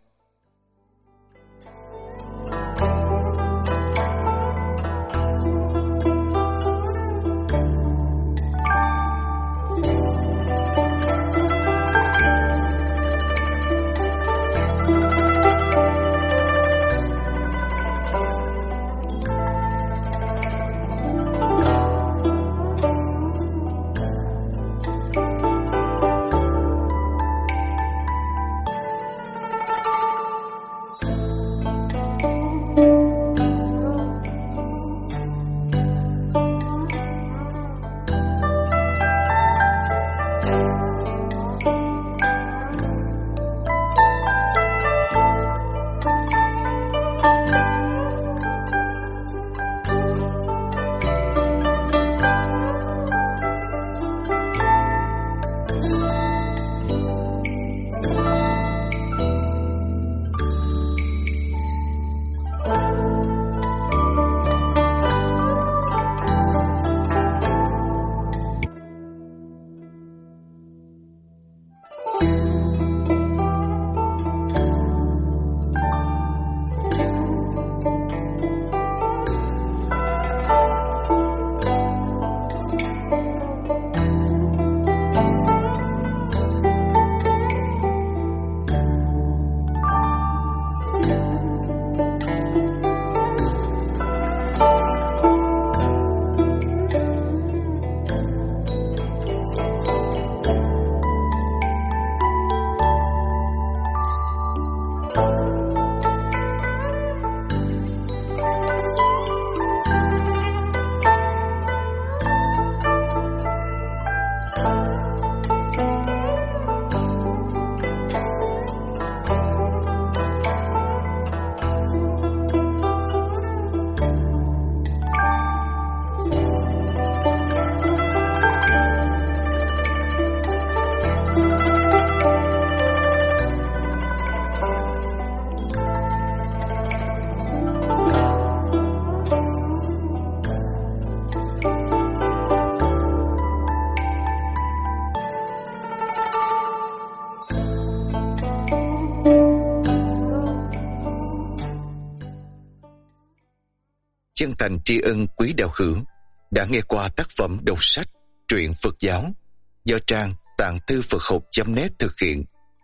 Chân thành tri ân quý đạo hữu đã nghe qua tác phẩm đọc sách truyện Phật giáo do trang tạng thư Phật học chấm net thực hiện.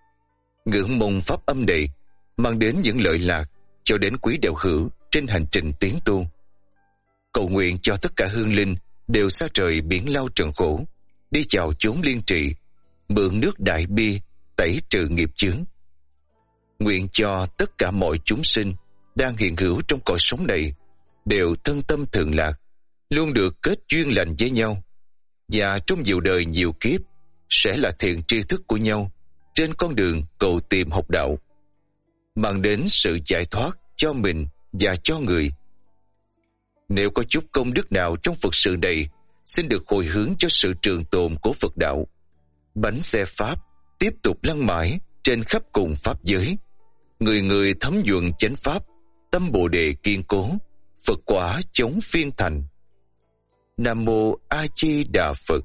Ngưỡng mong pháp âm này mang đến những lợi lạc cho đến quý đạo hữu trên hành trình tiến tu. Cầu nguyện cho tất cả hương linh đều xa trời biển lao trần khổ, đi vào chốn liên trị, mượn nước đại bi tẩy trừ nghiệp chướng. Nguyện cho tất cả mọi chúng sinh đang hiện hữu trong cõi sống này đều thân tâm thường lạc, luôn được kết duyên lành với nhau, và trong nhiều đời nhiều kiếp sẽ là thiện tri thức của nhau trên con đường cầu tìm học đạo, mang đến sự giải thoát cho mình và cho người. Nếu có chút công đức nào trong Phật sự này, xin được hồi hướng cho sự trường tồn của Phật đạo. Bánh xe Pháp tiếp tục lăn mãi trên khắp cùng Pháp giới. Người người thấm nhuận chánh Pháp, tâm Bồ Đề kiên cố, Phật quả chống phiên thành. Nam Mô A Di Đà Phật.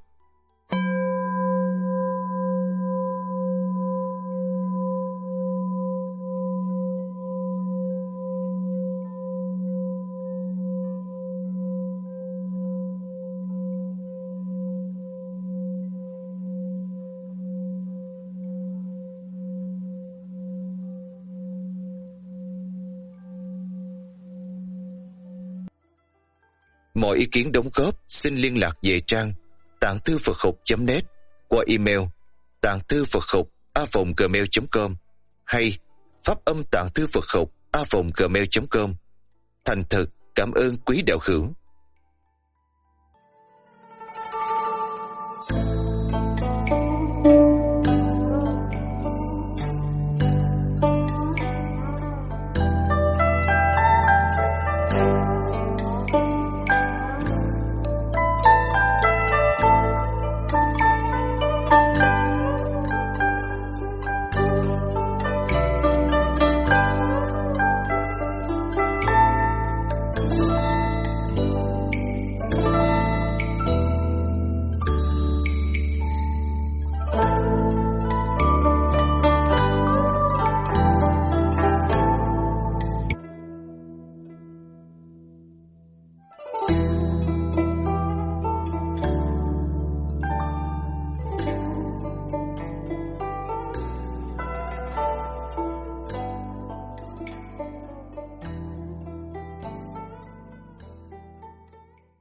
Mọi ý kiến đóng góp xin liên lạc về trang tạng thư Phật học chấm net qua email tạng thư Phật học a vòng gmail chấm com hay pháp âm tạng thư Phật học a vòng gmail chấm com. Thành thật cảm ơn quý đạo hữu.